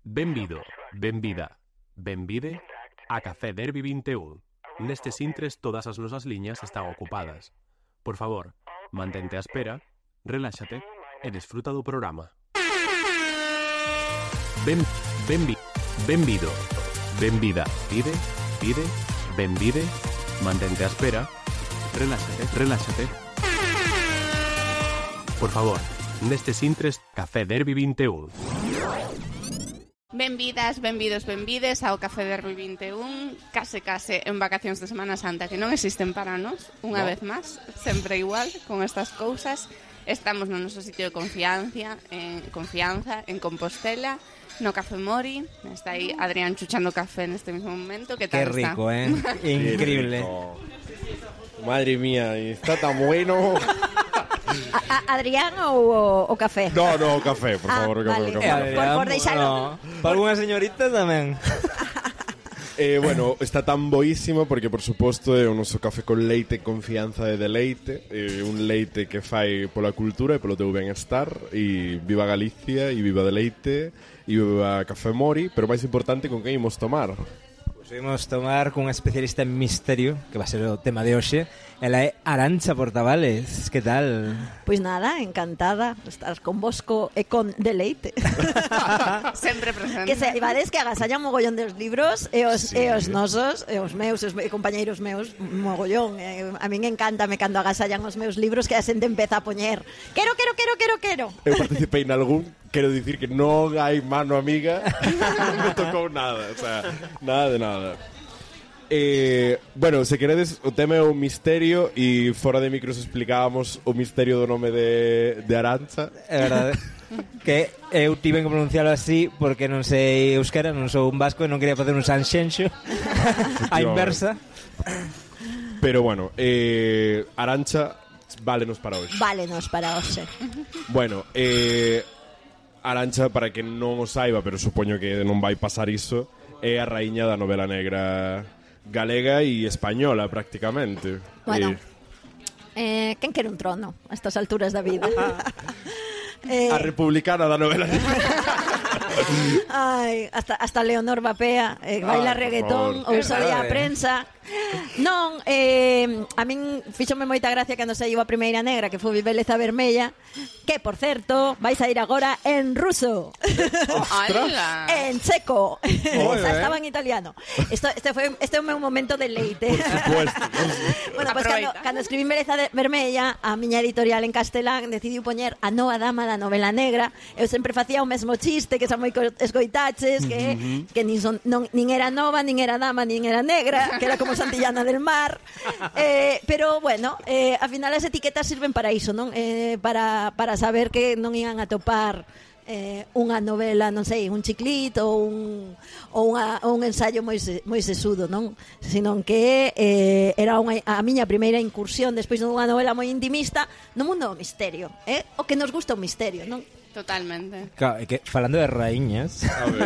Benvido, benvida, benvide a Café Derby 21. Nestes intres todas as nosas liñas están ocupadas. Por favor, mantente á espera, reláxate e desfruta do programa. Benvido, benvida, pide, benvide, mantente á espera, reláxate. Por favor, nestes intres Café Derby 21. Benvidas, benvidos, benvides ao Café Derby 21. Case en vacacións de Semana Santa que non existen para nós, unha vez máis, sempre igual con estas cousas. Estamos no noso sitio de confianza en Compostela, no Café Mori. Está aí Adrián chuchando café neste mismo momento. ¿Qué tal? Qué rico, está? Increíble. Madre mía, está tan bueno. Adrián o café? No, café, por favor, vale. café. Por deixalo. Para alguna señorita tamén. Bueno, está tan boísimo porque, por suposto, é o noso café con leite, confianza e deleite, un leite que fai pola cultura e polo teu benestar, e viva Galicia, e viva deleite, e viva Café Mori, pero máis importante, con que imos tomar? Imos tomar cun especialista en misterio, que va a ser o tema de hoxe. Ela é Arantxa Portavales. Que tal? Pois nada, encantada estar con vosco e con deleite. Sempre presente. Que se vades que agasallan mogollón dos libros e os nosos, e os meus, os compañeiros meus, mogollón. A min encántame cando agasallan os meus libros que a xente empeza a poñer quero. Eu participei en algún, quero dicir que non hai mano amiga, non me tocou nada, o sea, nada de nada. Bueno, se queredes, o tema é o misterio e fora de micros explicábamos o misterio do nome de Arantxa. É verdade. Que eu tive que pronunciarlo así porque non sei euskera, non sou un vasco e non quería facer un sanxenxo a inversa. Pero bueno, Arantxa válenos para hoxe. Bueno, Arantxa, para que non o saiba, pero supoño que non vai pasar iso, é a raíña da novela negra galega e española, prácticamente. Bueno, quen quere un trono a estas alturas da vida? A republicana da novela negra. Ai, hasta Leonor Bapea baila reggaetón ou salía a prensa. Non, a min fíxome moita gracia cando saiu a primeira negra, que foi Beleza Vermella, que, por certo, vais a ir agora en ruso. En checo. Estaba en italiano. Este é o meu momento de leite. Por supuesto. Bueno, pues cando escribí Beleza Vermella, a miña editorial en castelán decidiu poñer a nova dama da novela negra. Eu sempre facía o mesmo chiste, que xa moi escoitaches, que nin era nova, nin era dama, nin era negra, que era como Santillana del Mar, pero bueno, ao final as etiquetas sirven para iso, non? Para saber que non iban a topar unha novela, non sei, un chiclito ou un ensayo moi sesudo, non? Senón que era a miña primeira incursión despois dunha novela moi intimista no mundo do misterio, o que nos gusta o misterio, non? Totalmente. Claro, que falando de raíñas,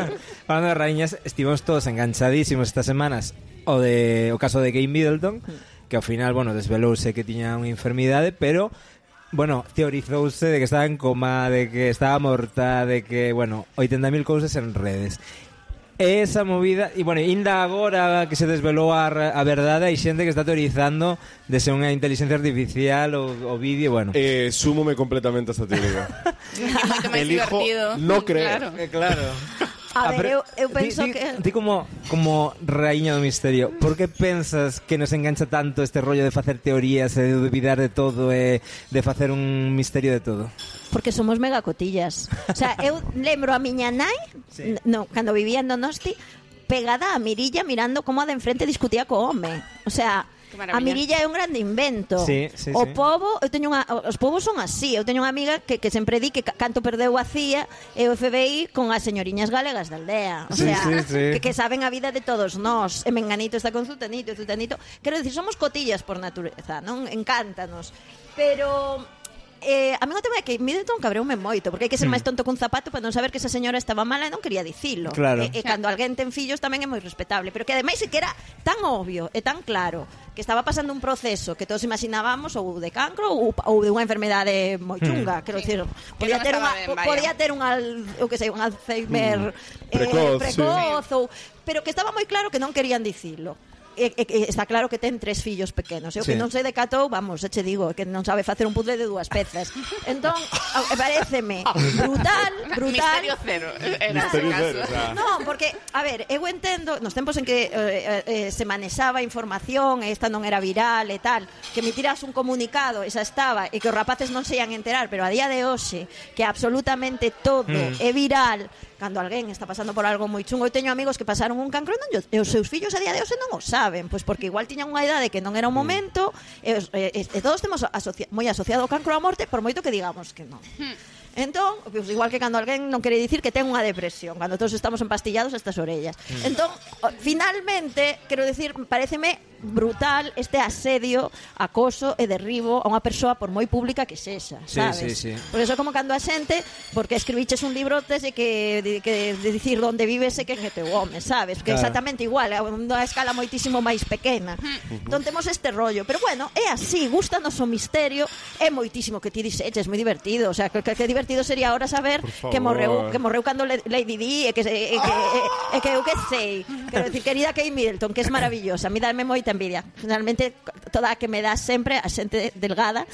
estivemos todos enganchadísimos estas semanas o caso de Kate Middleton, que ao final, bueno, desvelouse que tiña unha enfermidade, pero bueno, teorizouse de que estaba en coma, de que estaba morta, de que, bueno, 80.000 cousas en redes. Esa movida, e bueno, ainda agora que se desvelou a verdade, hai xente que está teorizando de ser unha inteligencia artificial o vídeo, bueno. Súmome completamente a esta teoría. É moito máis divertido. No creo. Claro. A ver, eu penso que... Ti como raíña do misterio, por que pensas que nos engancha tanto este rollo de facer teorías e de duvidar de todo e de facer un misterio de todo? Porque somos mega cotillas. O sea, eu lembro a miña nai, sí. Cando vivía en Donosti, pegada a Mirilla mirando como a de enfrente discutía co home. O sea... A Mirilla é un grande invento. Sí. O pobo, os povos son así. Eu teño unha amiga que sempre di que canto perdeu a CIA e o FBI con as señoriñas galegas da aldea. O sea, que saben a vida de todos nós. E Menganito está con Zutanito. Quero dicir, somos cotillas por natureza, non? Encántanos. Pero a mí o tema é que Middleton cabreume moito, porque hai que ser máis tonto cun zapato para non saber que esa señora estaba mala e non quería dicilo. Claro. E cando alguén ten fillos tamén é moi respetable, pero que ademais é que era tan obvio e tan claro que estaba pasando un proceso que todos imaginábamos ou de cancro ou de unha enfermedade moi chunga, quero dicir, podía ter un Alzheimer precoz ou, pero que estaba moi claro que non querían dicilo. Está claro que ten 3 fillos pequenos. Eu que non sei de catou, vamos, che digo, que non sabe facer un puzzle de 2 pezas. Entón, paréceme brutal. Misterio cero, era ese caso. Non, porque, a ver, eu entendo, nos tempos en que se manexaba información, e esta non era viral e tal, que me tiras un comunicado, esa estaba, e que os rapaces non se ian enterar, pero a día de hoxe, que absolutamente todo é viral, cando alguén está pasando por algo moi chungo. Eu teño amigos que pasaron un cancro e os seus fillos a día de hoxe non o saben, pois porque igual tiñan unha idade que non era o momento, e todos temos moi asociado o cancro á morte, por moito que digamos que non. Entón, pues, igual que cando alguén non quere dicir que ten unha depresión, cando todos estamos empastillados estas orellas. Entón, finalmente, quero dicir, paréceme brutal este asedio, acoso e derribo a unha persoa por moi pública que sexa, sabes? Sí. Por eso como cando a xente, porque escribiches un libro tes de que dicir onde vives e que é teu home, sabes? Que claro. Exactamente igual, a unha escala moitísimo máis pequena. Entón temos este rollo, pero bueno, é así, gustanos o misterio, é moitísimo que ti dixeches, moi divertido, o sea, que divertido sería ahora saber que morreu cando Lady Di e que eu que sei. Quero dicir, querida Kate Middleton, que es maravillosa, a mí dame moita envidia. Finalmente, toda a que me dá sempre a xente delgada.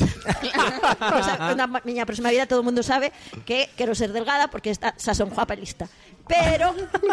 Na miña próxima vida todo o mundo sabe que quero ser delgada porque xa son guapa lista. Pero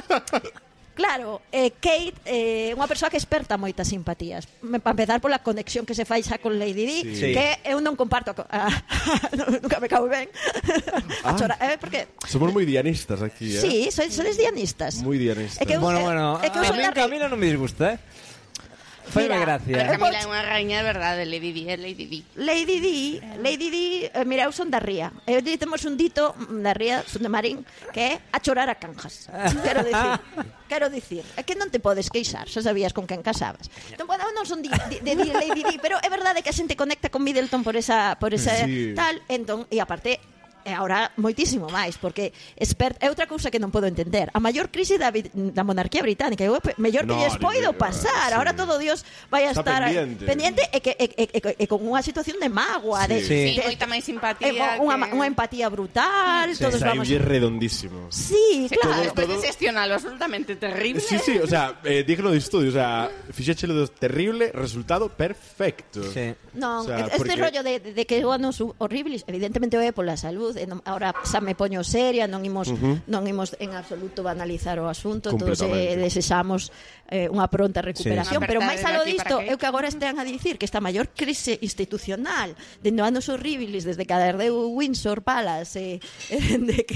claro, Kate é unha persoa que esperta moitas simpatías. Para empezar pola conexión que se fai xa con Lady Di, que eu non comparto nunca me cago ben. Porque somos moi dianistas aquí, Sí, sois dianistas. Moi dianistas. Bueno, a mí Camila non me disgusta, Faime gracia. Camila é unha raíña de verdade, Lady Di. Lady Di, mira, eu son da Ría. Eu temos un dito da Ría, son de Marín, que é a chorar a canjas. Quero dicir, é que non te podes queixar, xa sabías con quen casabas. Entón, bueno, non son de Lady Di, pero é verdade que a xente conecta con Middleton por esa tal, entón, e aparte e agora moitísimo máis, porque é outra cousa que non podo entender. A maior crise da monarquía británica, mellor que lles poido pasar. Agora todo Dios vai a estar pendiente e con unha situación de mágoa, de moita máis simpatía, unha empatía brutal, todos vamos. É redondísimo. Sí, claro. Despois de xestionalo absolutamente terrible. Sí, o sea, digno de estudio, o sea, fixéchelo terrible, resultado perfecto. Sí. Non, este rollo de que o anos horribles, evidentemente é pola salud. Ahora xa me poño seria, non imos en absoluto banalizar o asunto, todos desexamos unha pronta recuperación, pero máis aló disto, eu que agora estean a dicir que esta maior crise institucional dende anos horribles, desde que ardeu Windsor Palace, de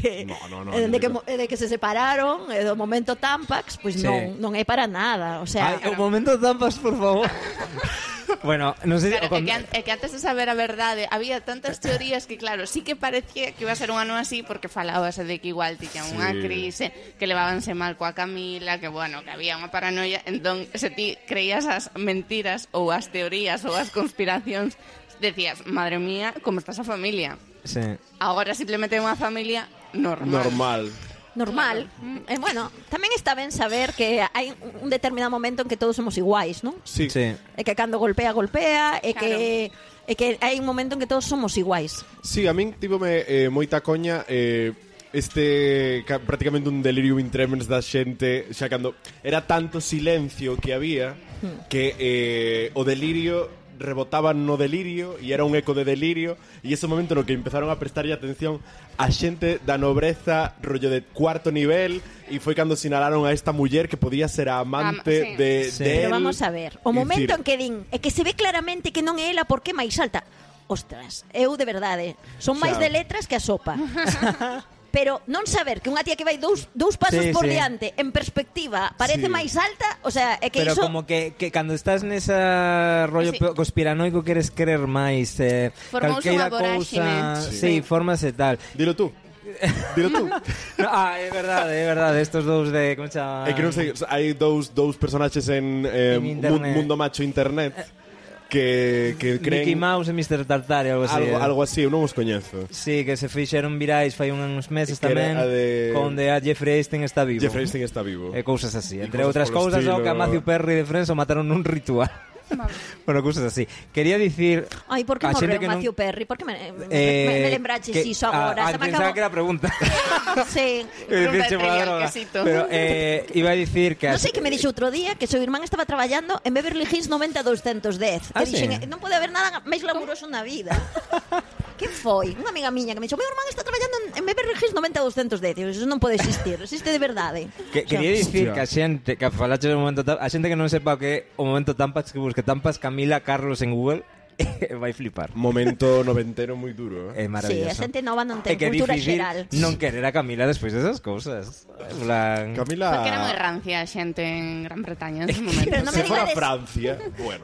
que se separaron, do momento Tampax, pois non é para nada, o sea, o momento Tampax, por favor. Bueno, non sei, é que antes de saber a verdade había tantas teorías que claro, sí que parecía que iba a ser un ano así porque falábase de que igual tiña unha crise, que levábanse mal coa Camila, que bueno, que había unha paranoia. Entón, se ti creías as mentiras ou as teorías ou as conspiracións, decías, madre mía, como está esa familia. Sí. Agora simplemente é unha familia normal. Bueno, tamén está ben saber que hai un determinado momento en que todos somos iguais, non? Sí. E que cando golpea, e que hai un momento en que todos somos iguais. Sí, a min tivome moita coña prácticamente un delirium in tremens da xente, xa cando era tanto silencio que había que o delirio rebotaban no delirio e era un eco de delirio, e ese momento no que empezaron a prestarlle atención a xente da nobreza rollo de cuarto nivel, e foi cando sinalaron a esta muller que podía ser a amante de Pero vamos a ver, o momento en que din é que se ve claramente que non é ela porque máis alta. Ostras, eu de verdade son máis de letras que a sopa. Pero non saber que unha tía que vai dous pasos por diante en perspectiva parece máis alta, o sea, é que pero iso... como que cando estás nesa rollo conspiranoico queres creer máis, calqueira cousa, fórmase tal. Dilo tú. É verdade, estos dous de como se chama? É que non sei, hai dous personaxes en Mundo Macho Internet. que creen... Mickey Mouse e Mr. Tartare, algo así. Algo así, eu non os coñezo. Sí, que se fixeron virais fai uns meses Que era tamén, a de- onde a Jeffrey Epstein está vivo. Jeffrey Epstein está vivo. E cousas así. E Entre cousas outras polo cousas, estilo. que a Matthew Perry de Friends o mataron nun ritual. Bueno, cousas así. Quería dicir... Ai, por que a xente morreu que non- Matthew Perry? Por que me lembraches iso agora? Se me Pensaba acabou... que era pregunta. Sí. Pregunta Dicirche trivial, pola droga. quesito. Pero iba a dicir que... Non sei que me dixo outro día que seu irmán estaba traballando en Beverly Hills 90210. Ah, Que dixen, sí? non pode haber nada máis glamuroso na vida. Que foi? Unha amiga miña que me dixo, meu irmán está traballando en Beverly Hills 90210. Eso non pode existir, existe de verdade. Quería dicir que a xente que falaches un momento a xente que non sepa o que é o momento Tampax, que busque Tampax Camila Carlos en Google vai flipar. Momento noventero moi duro, É Sí, maravilloso. a xente nova non ten É que é cultura difícil xeral. non querer a Camila despois desas cousas. En plan... Camila... Porque era moi rancia a xente en Gran Bretaña en ese momento. Pero non Se me fora digades- Francia, bueno,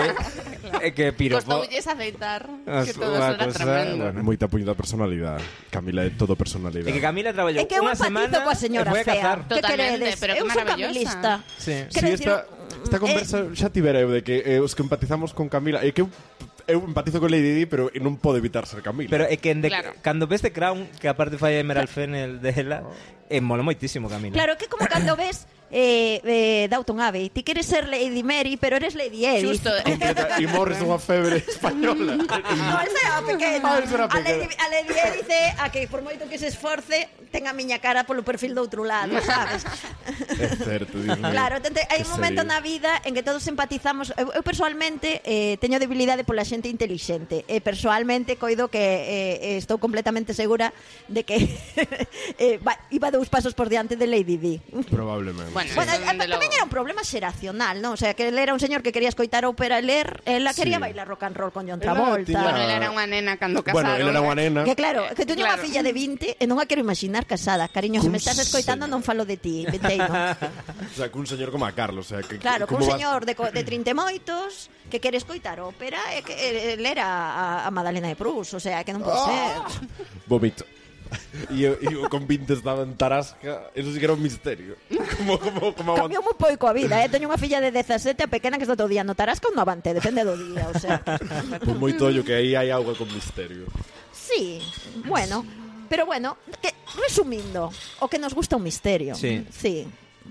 É que piropo... Costoulles aceitar que Os- todo unha eso era cosa, tremendo. bueno. moita puñeta personalidade. Camila é todo personalidade. É que Camila traballou É que eu unha semana empatizo coa señora e foi a fea. cazar. Que Totalmente, queredes? pero que Eu sou maravillosa. camilista. Sí. Quero Si dicir, esta conversa xa tivera eu de que os que empatizamos con Camila é que eu empatizo con Lady Di, pero non podo evitar ser Camila. Pero é que Claro. cando ves The Crown, que aparte fai Emerald Fennell dela, mola moitísimo Camila. Claro, que como cando ves Downton Abbey, ti queres ser Lady Mary, pero eres Lady Edith. Xusto, E morres dunha febre española. No, esa era a pequena. Ah, esa era a pequena. A Lady Edith é a que por moito que se esforce ten a miña cara polo perfil do outro lado, sabes? É certo, Dios mío. Claro, hai Que un momento serio. na vida en que todos empatizamos. Eu personalmente teño debilidade pola xente intelixente. E persoalmente coido que estou completamente segura de que iba 2 pasos por diante de Lady Di. Probablemente. Bueno, Bueno, eso, dende tamén logo. era un problema xeracional, ¿no? O sea, que él era un señor que quería escoitar ópera e ler, ela quería Sí. bailar rock and roll con John Ela Travolta. tiña- Bueno, él era unha nena cando casaron. Bueno, él era unha nena. Que claro, que teño unha Claro. filla de 20 e non a quero imaginar casada. Cariño, se me estás escoitando non falo de ti, Venteino. O sea, cun señor como a Carlos, o sea, que Claro, como un vas- señor de 30 e moitos que quere escoitar ópera e que él era a Madalena de Proust, o sea, que non pode ser. Vomito. E eu con 20 estaba en Tarasca, eso sí que era un misterio. Como Cambiou moi pouco a vida, Teño unha filla de 17, a pequena que está todo o día no Tarasca ou no Avante, depende do día, o sea. Por moi tollo que aí hai auga con misterio. Sí, bueno, pero bueno, que resumindo, o que nos gusta un misterio. Sí. Sí.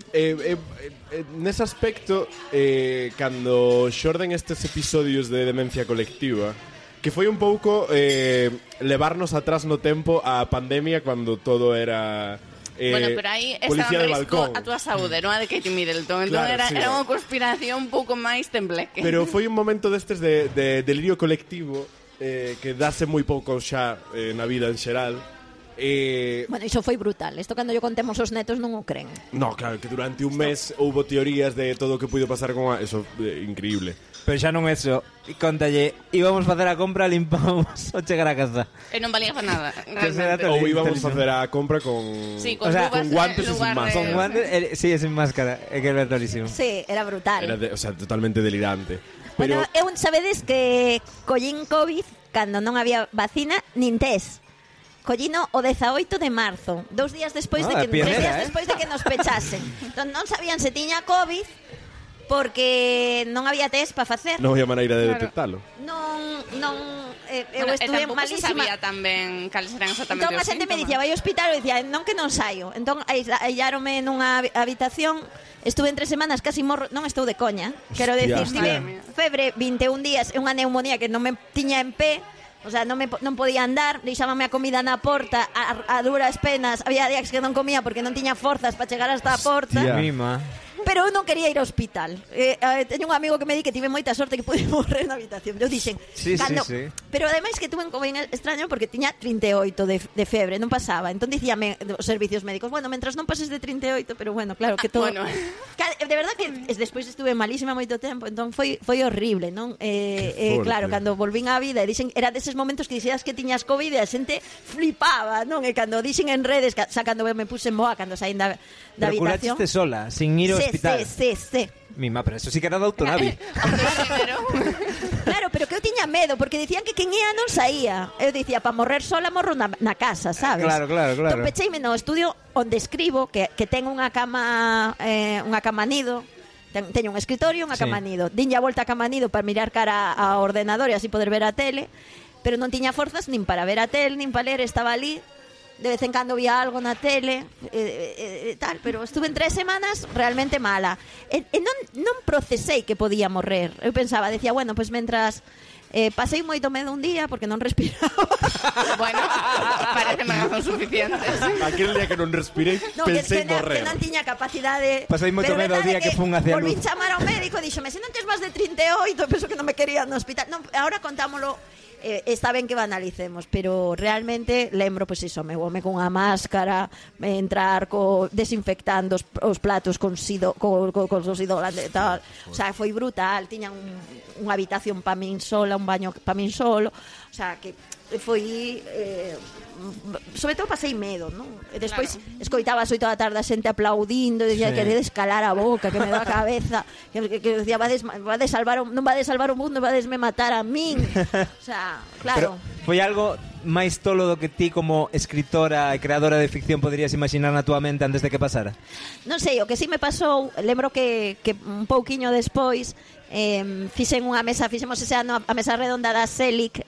Nese aspecto, cando xorden estes episodios de demencia colectiva, que foi un pouco levarnos atrás no tempo a pandemia cando todo era Bueno, pero aí policía estaba de en risco balcón. a túa saúde, non a de Katie Middleton. Entón Claro, era, sí. era unha conspiración un pouco máis tembleque. Pero foi un momento destes de delirio colectivo que dase moi pouco xa na vida en xeral. Bueno, iso foi brutal. Isto cando yo contemos os netos non o creen. No, claro, que durante un mes houbo teorías de todo o que puido pasar con eso, increíble. Pero xa non eso. Contalle, íbamos facer a compra, limpamos o chegar a casa. E non valía para nada, será realmente. todo. Ou íbamos a Televisión. facer a compra con Sí, con, O sea, luvas, con guantes en y sin lugar máscara. Con guantes, sí, sin máscara. É que é verdarísimo. Sí, era brutal. o sea, totalmente delirante. Pero Bueno, eu sabedes que collín COVID cando non había vacina nin test. Collino o 18 de marzo, 2 días despois de Ah, que pionera, 3 días ¿eh? despois de que nos pechasen. Entón non sabían se tiña COVID porque non había test para facer. non había maneira de Claro. detectalo. Non eu Bueno, e estuve tampouco se malísima. sabía tamén cales eran exactamente Entón a os xente me síntomas. dicía, vai ao hospital, e dicía, non que non saio. Entón ailláronme nunha habitación, estuve en 3 semanas casi morro, non estou de coña. Quero Hostia. decir, tive Madre mía. febre 21 días e unha neumonía que non me tiña en pé. O sea, non podía andar, deixábame a comida na porta a duras penas. Había días que non comía porque non tiña forzas para chegar hasta a porta. Hostia. Mima. Pero eu non quería ir ao hospital. Teño un amigo que me di que tive moita sorte que pude morrer na habitación. Eu dixen, Sí, sí. Pero ademais que tuve un COVID extraño porque tiña 38 de febre, non pasaba. Entón dicíame os servicios médicos, bueno, mentras non pases de 38, pero bueno, claro que todo. Bueno. De verdad que despois estuve malísima moito tempo, entón foi horrible, non? forte. Claro, cando volvín á vida e dixen, era deses momentos que dixías que tiñas COVID e a xente flipaba, non? E cando dixen en redes, xa cando me puse en boa cando saín da Pero habitación. curaste sola, sin ir ao hospital. Sí. Mima, pero eso sí que era Downton Abbey. Claro, pero que eu tiña medo, porque dicían que quen ia non saía. Eu dicía, para morrer sola morro na casa, sabes? Claro. Entón pecheime no estudio onde escribo, que ten unha cama nido, Teño un escritorio, unha cama nido. Dinlle a volta a cama nido para mirar cara ao ordenador e así poder ver a tele, pero non tiña forzas nin para ver a tele, nin para ler, estaba ali. De vez en cando vía algo na tele, tal, pero estuve en 3 semanas realmente mala. E non procesei que podía morrer. Eu pensaba, decía, bueno, pues mentras... pasei moito medo un día porque non respiraba. Bueno, parece razón suficientes. Aquel día que non respirei, pensei morrer. Que non tiña capacidade. Pasei moito medo o día que fun hacia a luz. Volví chamar ao médico e dixome, se non tes máis de 38, penso que non me quería no hospital. Non, ahora contámoslo. Está ben que banalicemos, pero realmente lembro, pois iso, me home con unha máscara, entrar desinfectando os platos con sósido grande e tal. O sea, foi brutal, tiñan unha habitación para min sola, un baño para min solo, o sea, que foi sobre todo pasei medo, non? E despois escoitaba as 8 da tarde a xente aplaudindo, e dicía que queredes calar a boca, que me dá a cabeza, que decía vades salvar non vades salvar o mundo, vadesme matar a min. O sea, claro. Pero foi algo máis tolo do que ti como escritora e creadora de ficción poderías imaginar na túa mente antes de que pasara? Non sei, o que sí me pasou, lembro que un pouquiño despois fixemos ese ano a mesa redonda da CELIC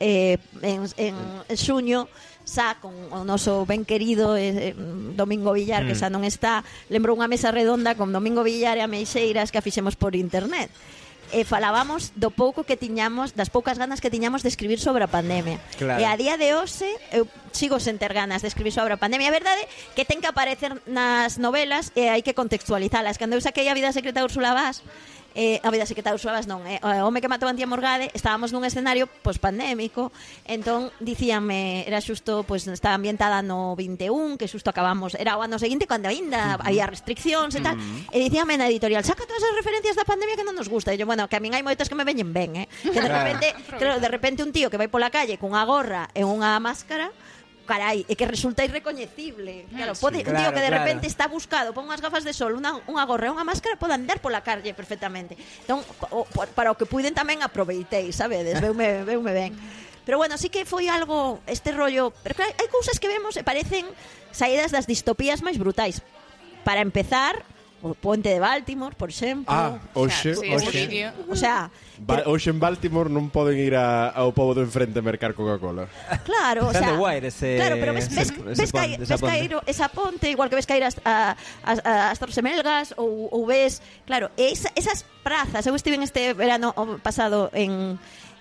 en xuño, xa con o noso ben querido Domingo Villar, que xa non está. Lembro unha mesa redonda con Domingo Villar e a Meixeiras que a fixemos por internet. Falábamos do pouco que tiñamos, das poucas ganas que tiñamos de escribir sobre a pandemia. Claro. E a día de hoxe eu sigo sen ter ganas de escribir sobre a pandemia. A verdade que ten que aparecer nas novelas e hai que contextualizalas. Cando eu saquei A vida secreta de Úrsula Vaz, a vida secreta de Úrsula Vaz non, o home que matou a Antía Morgade, estábamos nun escenario pospandémico, entón dicíame, era xusto, pois estaba ambientada no 21, que xusto acabamos, era o ano seguinte cando aínda había restriccións e tal, e dicíame na editorial, saca todas as referencias da pandemia que non nos gusta, e yo, bueno, que a min hai moitas que me veñen ben, que de repente un tío que vai pola calle cunha gorra e unha máscara, carai, e que resulta irrecoñecible. Claro, pode, un tío que de repente está buscado, pon unhas gafas de sol, unha gorra e unha máscara, pode andar pola calle perfectamente. Entón, para o que puiden tamén aproveitei, sabedes? Veume ben. Pero bueno, sí que foi algo, este rollo, pero claro, hai cousas que vemos e parecen saídas das distopías máis brutais. Para empezar, o Puente de Baltimore, por exemplo. Oxe. O sea, hoxe en Baltimore non poden ir ao pobo do enfrente a mercar Coca-Cola. Claro, o sea, claro, pero ves cair esa ponte, igual que ves cair as Torres Gemelgas ou ves, claro, esas prazas. Eu estive este verano pasado en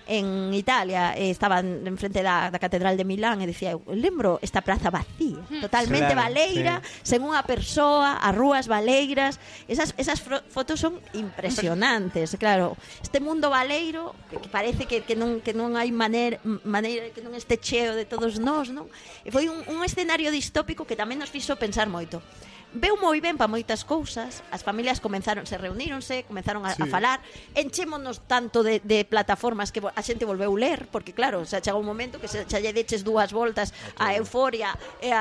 Italia, estaban en frente da Catedral de Milán e dicía, eu lembro esta praza vacía, totalmente baleira, sen unha persoa, as rúas baleiras. Esas fotos son impresionantes, claro. Este mundo baleiro que parece que non hai maneira que non este cheo de todos nós, non? E foi un escenario distópico que tamén nos fixo pensar moito. Veu moi ben para moitas cousas. As familias reuníronse, comenzaron a falar. Enchémonos tanto de plataformas que a xente volveu ler, porque claro, xa chegou un momento que xa lle deches 2 voltas a Euforia e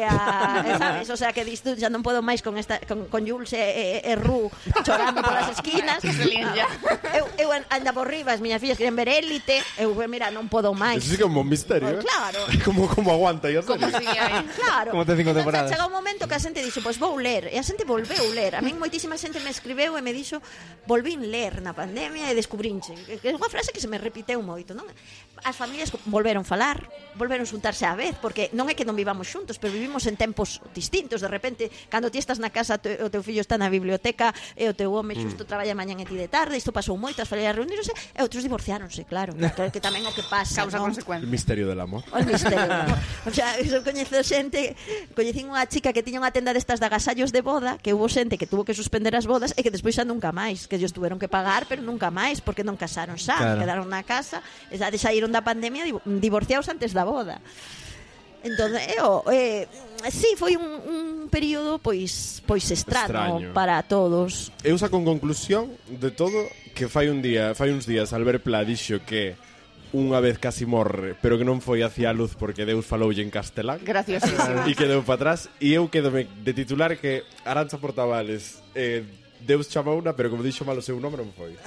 sabes, o sea, que disto xa non podo máis con Jules e Ru chorando polas esquinas. Eu anda por riba, as miñas fillas queren ver Élite, eu mira, non podo máis. Eso sí que é un misterio, claro. Como aguanta a serie. Claro. Como ten 5 temporadas. Chegou un momento que a xente dixo, pois vou ler, e a xente volveu ler. A min moitísima xente me escribeu e me dixo, volvín ler na pandemia e descubrinche, que é unha frase que se me repiteu moito, non? As familias volveron falar, volveron xuntarse á vez, porque non é que non vivamos xuntos, pero vivimos en tempos distintos. De repente, cando ti estás na casa, o teu fillo está na biblioteca e o teu home xusto traballa mañan e ti de tarde. Isto pasou moito, as familias reunironse e outros divorciáronse, claro, que tamén o que pasa, causa consecuencia. El misterio del amor. O misterio del amor. O sea, eu coñecín unha chica que tiña unha tenda destas de agasallos de boda, que hubo xente que tuvo que suspender as bodas e que despois xa nunca máis, que ellos tuveron que pagar, pero nunca máis, porque non casaron xa, claro. Quedaron na casa, xa saíron da pandemia divorciados antes da boda. Entón, sí, foi un período pois extraño para todos. Eu saco en conclusión de todo que fai uns días Albert Pla dixo que unha vez casi morre, pero que non foi hacia a luz porque Deus faloulle en castelán. Graciosísimo. E quedou para atrás. E eu quedome de titular que Arantxa Portavales Deus chamauna, pero como dixo mal o seu nome non foi.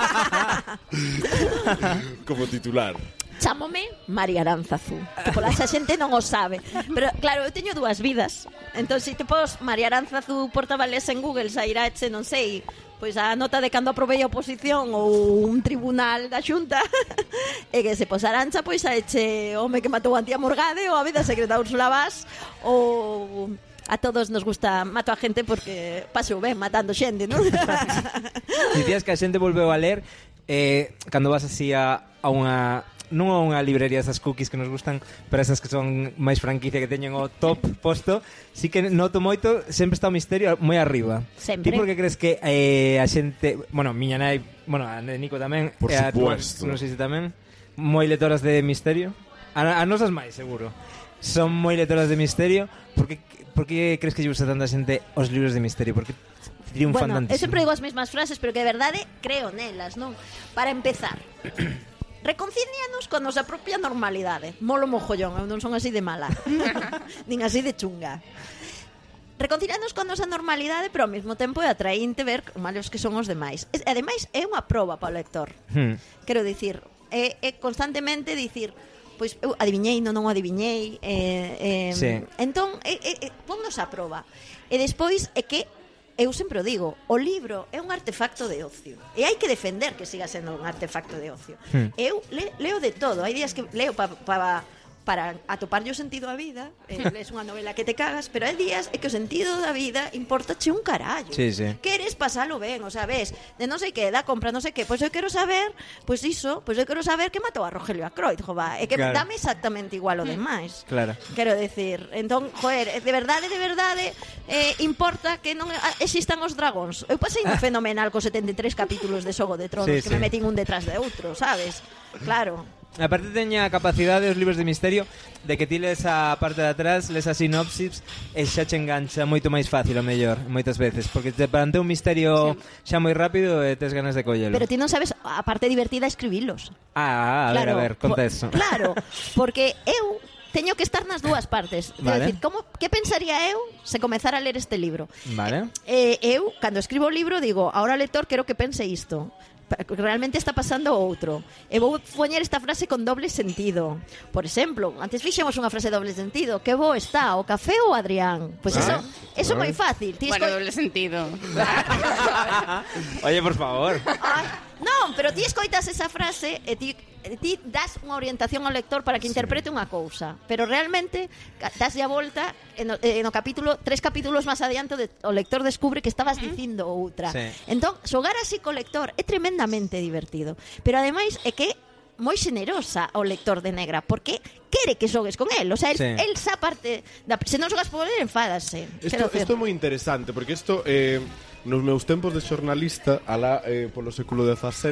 Como titular. Chámome María Aránzazu, que pola xa xente non o sabe. Pero claro, eu teño 2 vidas. Entón, se te pos María Aránzazu Portavales en Google, sairache, non sei, pois a nota de cando aprobei a oposición ou un tribunal da Xunta e que se pos Arancha pois a eche home que matou a Antía Morgade ou a vida secreta Úrsula Vaz ou a todos nos gusta mato a gente porque paso ben matando xente, non? Dicías que a xente volveu a ler cando vas así a unha non a unha librería esas cookies que nos gustan, pero esas que son máis franquicia que teñen o top posto, sí que noto moito, sempre está o misterio moi arriba. Sempre. Ti por que crees que a xente, bueno, miña nai, bueno, a de Nico tamén, Por a supuesto. Non sei se tamén, moi lectoras de misterio. A nosas máis, seguro. Son moi lectoras de misterio. Por que crees que lle gusta tanta xente os libros de misterio? Por que triunfan Bueno, tantísimo? eu sempre digo as mesmas frases, pero que de verdade creo nelas, non? Para empezar, reconcílianos con a nosa propia normalidade. Molo mojollón, eu non son así de mala. Nin así de chunga. Reconcílianos con a nosa normalidade, pero ao mesmo tempo é atraínte ver malos que son os demais. Ademais, é unha proba para o lector. Quero dicir, é constantemente dicir, pois eu adiviñei, non adiviñei, Sí. entón, ponnos a proba. E despois é que eu sempre o digo, o libro é un artefacto de ocio e hai que defender que siga sendo un artefacto de ocio. Eu leo de todo, hai días que leo para atoparlle o sentido á vida, lees unha novela que te cagas, pero hai días é que o sentido da vida importache un carallo. Sí, sí. Queres pasalo ben, o sea, ves, de non sei que, da compra non sei que, pois eu quero saber, pois iso, pois eu quero saber que matou a Rogelio Acroid, jova, é que Claro. dame exactamente igual o demais. Claro. Quero decir, entón, joder, de verdade, importa que non existan os dragóns. Eu pasei un fenomenal cos 73 capítulos de Xogo de Tronos, Sí, que me sí. metín un detrás de outro, sabes? Claro. Aparte teña a capacidade os libros de misterio de que ti lees a parte de atrás, lees a sinopsis e xa che engancha moito máis fácil o mellor, moitas veces, porque te plantea un misterio xa moi rápido e tes ganas de collelo. Pero ti non sabes a parte divertida escribilos. A ver, conta eso. Claro, porque eu teño que estar nas dúas partes. Quero Vale. decir, que pensaría eu se comezara a ler este libro? Vale. Eu, cando escribo o libro, digo, ahora lector, quero que pense isto. Realmente está pasando outro. E vou poñer esta frase con doble sentido. Por exemplo, antes fixemos unha frase de doble sentido. Que bo está, o café ou Adrián? Pois eso é moi fácil. Ti Bueno, doble sentido. Oye, por favor. Non, pero ti escoitas esa frase e ti das unha orientación ao lector para que interprete unha cousa, pero realmente daslle a volta no capítulo, 3 capítulos máis adiante o lector descubre que estabas dicindo outra. Sí. Entón, xogar así co lector é tremendamente divertido, pero ademais é que moi xenerosa o lector de Negra, porque quere que xogues con el, o sea, Sí. el xa parte se non xogas por el, enfádase. Isto é moi interesante, porque isto nos meus tempos de xornalista alá polo século XVII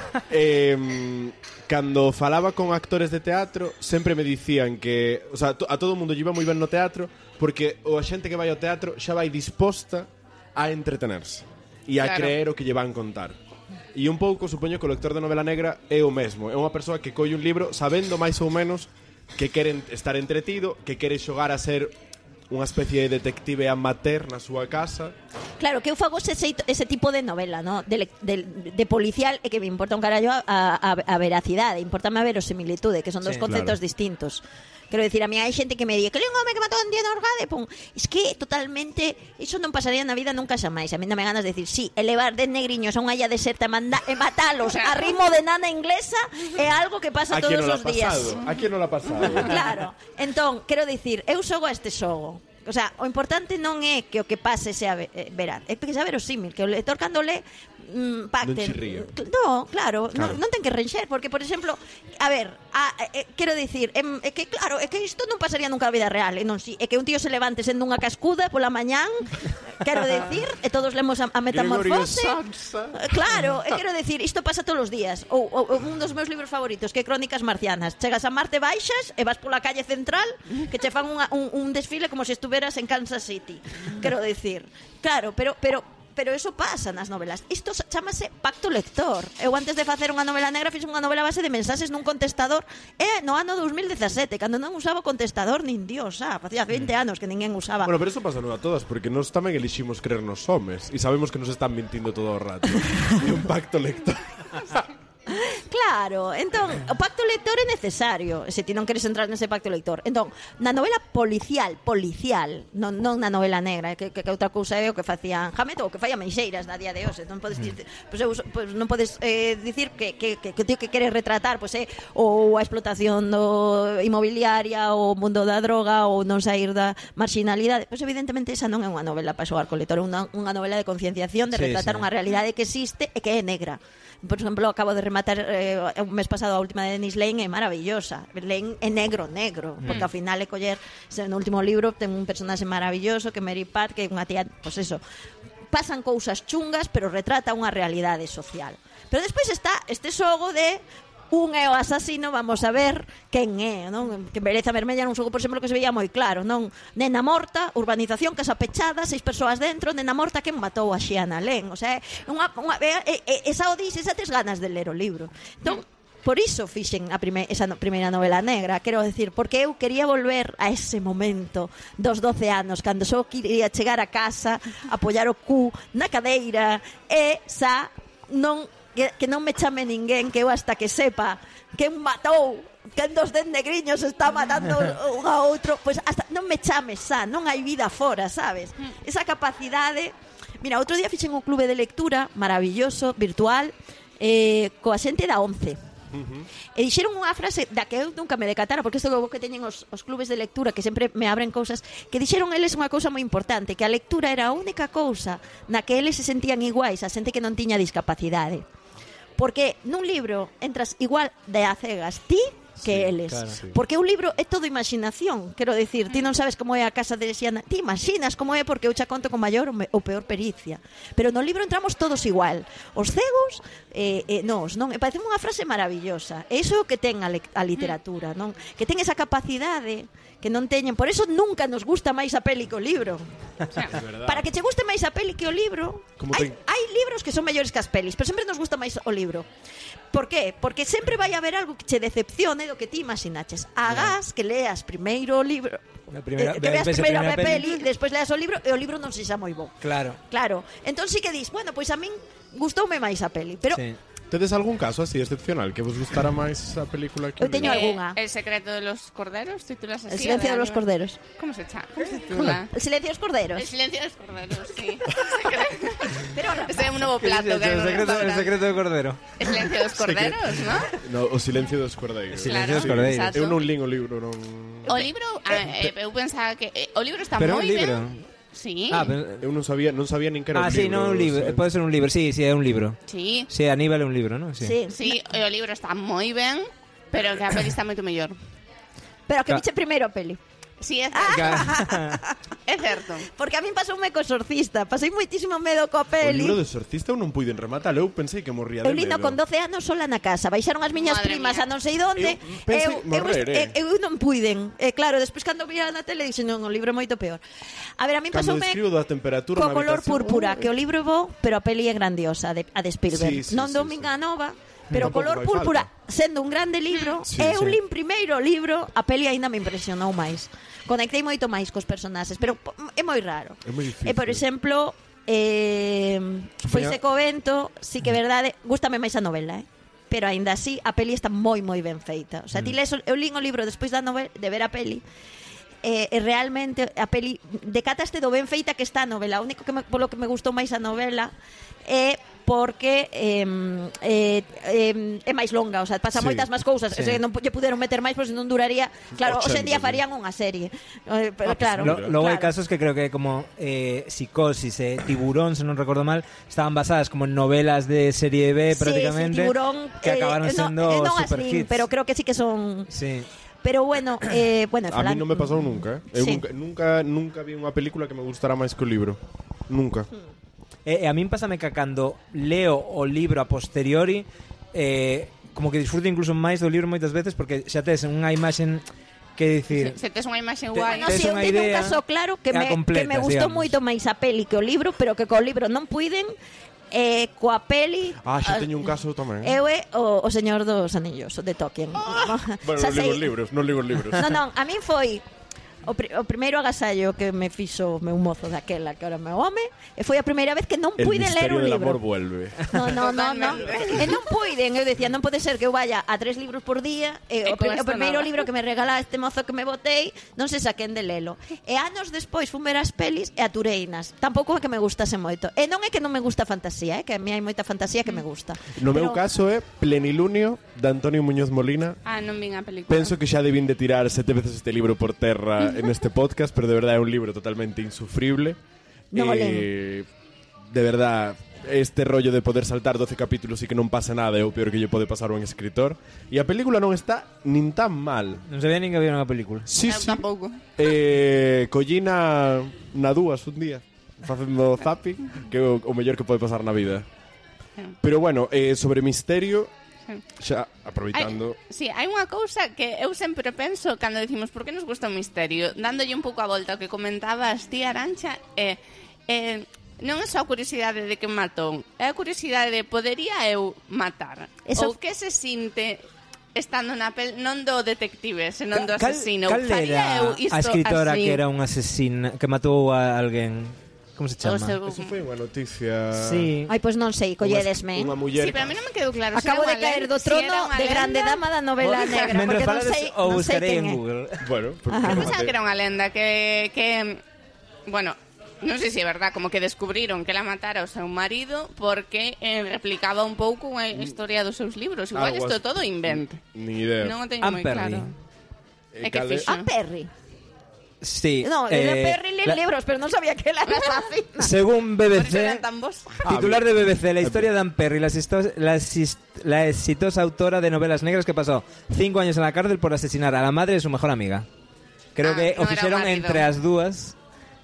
cando falaba con actores de teatro sempre me dicían que, o sea, a todo mundo lle iba moi ben no teatro porque a xente que vai ao teatro xa vai disposta a entretenerse e a Claro. creer o que lle van contar. E un pouco supoño que o lector de novela negra é o mesmo, é unha persoa que colle un libro sabendo máis ou menos que quere estar entretido, que quere xogar a ser unha especie de detective amateur na súa casa. Claro, que eu fago ese tipo de novela, ¿no? de policial, e que me importa un carallo a veracidade, importame a verosimilitude, que son dos Sí, conceptos claro. distintos. Quero dicir, a mí hai xente que me di que le un home que matou a Antía Morgade, pum, es que totalmente iso non pasaría na vida nunca xa máis. A mí non me ganas de decir, sí, elevar de negriños a unha illa deserta e matalos a ritmo de nana inglesa é algo que pasa A quen todos non os ha días. pasado? A quen non ha pasado? Claro, entón, quero dicir, eu xogo a este xogo. O sea, o importante non é que o que pase sea veraz, é que sea verosímil, que o lector cando le pacten. Non chirría. No, claro. Claro. Non ten que renxer, porque, por exemplo, a ver, quero dicir, é que claro, é que isto non pasaría nunca na vida real, e non si, é que un tío se levante sendo unha cascuda pola mañán, quero dicir, e todos lemos a Metamorfose. Claro, e quero dicir, isto pasa todos os días. Ou un dos meus libros favoritos, que é Crónicas Marcianas. Chegas a Marte, baixas e vas pola calle central, que che fan un desfile como se estuveras en Kansas City. Quero dicir, claro, pero eso pasa nas novelas. Isto chámase pacto lector. Eu antes de facer unha novela negra fiz unha novela a base de mensaxes nun contestador no ano 2017, cando non usaba o contestador nin Dios, facía 20 anos que ninguén usaba. Bueno, pero eso pasa non a todas, porque nós tamén eliximos creer nos homes e sabemos que nos están mintindo todo o rato. É un pacto lector. Claro, entón, o pacto lector é necesario, se ti non queres entrar nese pacto lector. Entón, na novela policial, non na novela negra, que outra cousa é o que facían Hammett ou que fai a Meixeiras na día de hoxe. Non podes dicir, non podes dicir que o tío que quere retratar é ou a explotación inmobiliaria, ou o mundo da droga, ou non sair da marginalidade. Pois evidentemente esa non é unha novela para xogar co lector, é unha novela de concienciación, de retratar unha realidade que existe e que é negra. Por exemplo, acabo de rematar un mes pasado a última de Denise Lane, é maravillosa. Lane é negro, porque ao final é coller, no último libro ten un personaxe maravilloso que é Mary Pat, que é unha tía, pois eso, pasan cousas chungas, pero retrata unha realidade social. Pero despois está este xogo de un é o asasino, vamos a ver quen é, non? Que Bereza Vermella era un xogo, por exemplo, que se veía moi claro, non? Nena morta, urbanización, casa pechada, 6 persoas dentro, nena morta, quen matou a Xiana Len? O sea, esa odixe, esa tes ganas de ler o libro. Entón, por iso fixen esa primeira novela negra, quero decir, porque eu quería volver a ese momento dos 12 anos, cando só quería chegar a casa, apoiar o cu na cadeira e que non me chame ninguén, que eu hasta que sepa quen matou, quen dos 10 negriños está matando un a outro, pois hasta non me chame xa, non hai vida fora, sabes? Esa capacidade. Mira, outro día fixen un clube de lectura maravilloso, virtual, coa xente da 11. E dixeron unha frase da que eu nunca me decatara, porque isto é o que teñen os clubes de lectura, que sempre me abren cousas, que dixeron eles unha cousa moi importante, que a lectura era a única cousa na que eles se sentían iguais a xente que non tiña discapacidade. Porque nun libro entras igual de a cegas ti que eles. Claro, sí. Porque un libro é todo imaginación. Quero dicir, ti non sabes como é a casa de Xiana, ti imaginas como é porque eu xa conto con maior ou peor pericia. Pero no libro entramos todos igual. Os cegos, nós, non? E parece unha frase maravillosa. E iso é o que ten a literatura, non? Que ten esa capacidade que non teñen. Por eso nunca nos gusta máis a peli que o libro. Para que che guste máis a peli que o libro, hai libros que son mellores que as pelis, pero sempre nos gusta máis o libro. Por qué? Porque sempre vai haber algo que che decepcione do que ti imaginaches. Agás que leas primeiro o libro, que veas primeiro a peli, despois leas o libro e o libro non sexa moi bo. Claro. Entón sí que dis, bueno, pois a min gustoume máis a peli, pero tedes algún caso así excepcional que vos gustara máis a película que eu teño algunha. El secreto de los corderos, titulas así. El silencio de los corderos. ¿Cómo se titula? El silencio de los corderos. El silencio de los corderos, sí. Pero ese é un novo plato. El secreto do cordero. El silencio dos corderos, ¿no? No, o silencio dos cordeiros. Silencio dos cordeiros. Eu non lín o libro, non. O libro, eu pensaba que o libro está moi ben. Sí. Pero eu non sabía nin que era un libro. Sí, non un libro, pode ser un libro, sí, é un libro. Sí. Sí, Aníbal é un libro, non? Sí, o libro está moi ben, pero que a peli está moito mellor. Pero que viche primeiro a peli. Sí, é certo. É certo. Porque a min pasoume co Exorcista. Pasei moitísimo medo coa peli. O libro do Exorcista eu non puiden rematar. Eu pensei que morría de medo. Eu lino con 12 anos sola na casa. Baixaron as miñas primas a non sei onde. Eu non puiden. Claro, despois cando vira na tele dixen, non, o libro é moito peor. A ver, a min pasoume describo da temperatura co color púrpura, que o libro é bo, pero a peli é grandiosa, a de Spielberg. Non dou minga nova, pero o color púrpura, sendo un grande libro, eu lin primeiro o libro, a peli aínda me impresionou máis. Conectei moito máis cos personaxes, pero é moi raro. É moi difícil. E, por exemplo, Foise co vento, sí que é verdade, gústame máis a novela, pero aínda así a peli está moi moi ben feita. O sea, ti lees, eu lín o libro despois da novela, de ver a peli, e realmente a peli decataste do ben feita que está a novela. O único que polo que me gustou máis a novela é porque é máis longa, o sea, pasa moitas máis cousas, o sea, non lle puderon meter máis, porque non duraría, claro, hoxe en día farían unha serie, pero claro. Logo hai casos que creo que como Psicosis e Tiburón, se non recordo mal, estaban basadas como en novelas de serie B prácticamente, Tiburón, que acabaron sendo super hits. Pero creo que sí que son... Sí. Pero bueno, a mí non me pasou nunca, Eu nunca vi unha película que me gustara máis que o libro. Nunca. A min pásame que cando leo o libro a posteriori, como que disfruto incluso máis do libro moitas veces, porque xa tes unha imaxe que dicir, se tes unha imaxe guai. No, si eu teño un caso claro que me gustou moito máis a peli que o libro, pero que co libro non puiden. Coa peli xa teño un caso tamén. Eu é o Señor dos Anillos de Tolkien. Bueno, non ligo os libros. Non, a min foi o primeiro agasallo que me fixo meu mozo daquela que ahora meu home, e foi a primeira vez que non puiden ler un El misterio del libro. amor vuelve. No. E non puiden, eu decía, non pode ser que eu vaya a 3 libros por día e o primeiro libro que me regala este mozo que me botei non se saquen de lelo. E anos despois fun ver as pelis e atureinas. Tampouco é que me gustase moito. E non é que non me gusta a fantasía, que a mí hai moita fantasía que me gusta. No meu caso é Plenilunio de Antonio Muñoz Molina. Non vin a película. Penso que xa debín de tirar 7 veces este libro por terra en este podcast, pero de verdade é un libro totalmente insufrible. Non o De verdade, este rollo de poder saltar 12 capítulos e que non pasa nada é o peor que lle pode pasar a un escritor. E a película non está nin tan mal. Non sabía nin que había unha película. Sí. Tampouco. Collina na dúas un día facendo zapping, que é o mellor que pode pasar na vida. Pero bueno, sobre misterio, xa aproveitando. Hai unha cousa que eu sempre penso cando decimos por que nos gusta o misterio, dándolle un pouco a volta ao que comentabas ti, Arantxa, non é só a curiosidade de que matou, é a curiosidade de podería eu matar. Ou que se sinte estando na pel non do detective, senón do asesino. Cal era a escritora que era un asesina que matou a alguén? Como se chama? Eso foi unha noticia. Sí. Ai, pois non sei, colledesme. Unha muller. Sí, pero a mí non me quedou claro. Acabo de caer do trono de grande dama da novela negra. Mentre Porque non falades sei, o non sei buscarei quen en é. Google. Bueno, Eu pensaba que era unha lenda que bueno, non sei se é verdad, como que descubriron que la matara o seu marido porque replicaba un pouco unha historia dos seus libros. Igual isto todo invento. Ni idea. Non o teño moi Perry. claro. É que fixo. A Perry. Sí. No, Perry lee libros, pero non sabía que era asesina. Según Por iso eran BBC, tan vos. titular de BBC, la historia de Anne Perry, la exitosa autora de novelas negras que pasó 5 años en la cárcel por asesinar a la madre de su mejor amiga. Creo que non o era fixeron o marido. entre as dúas.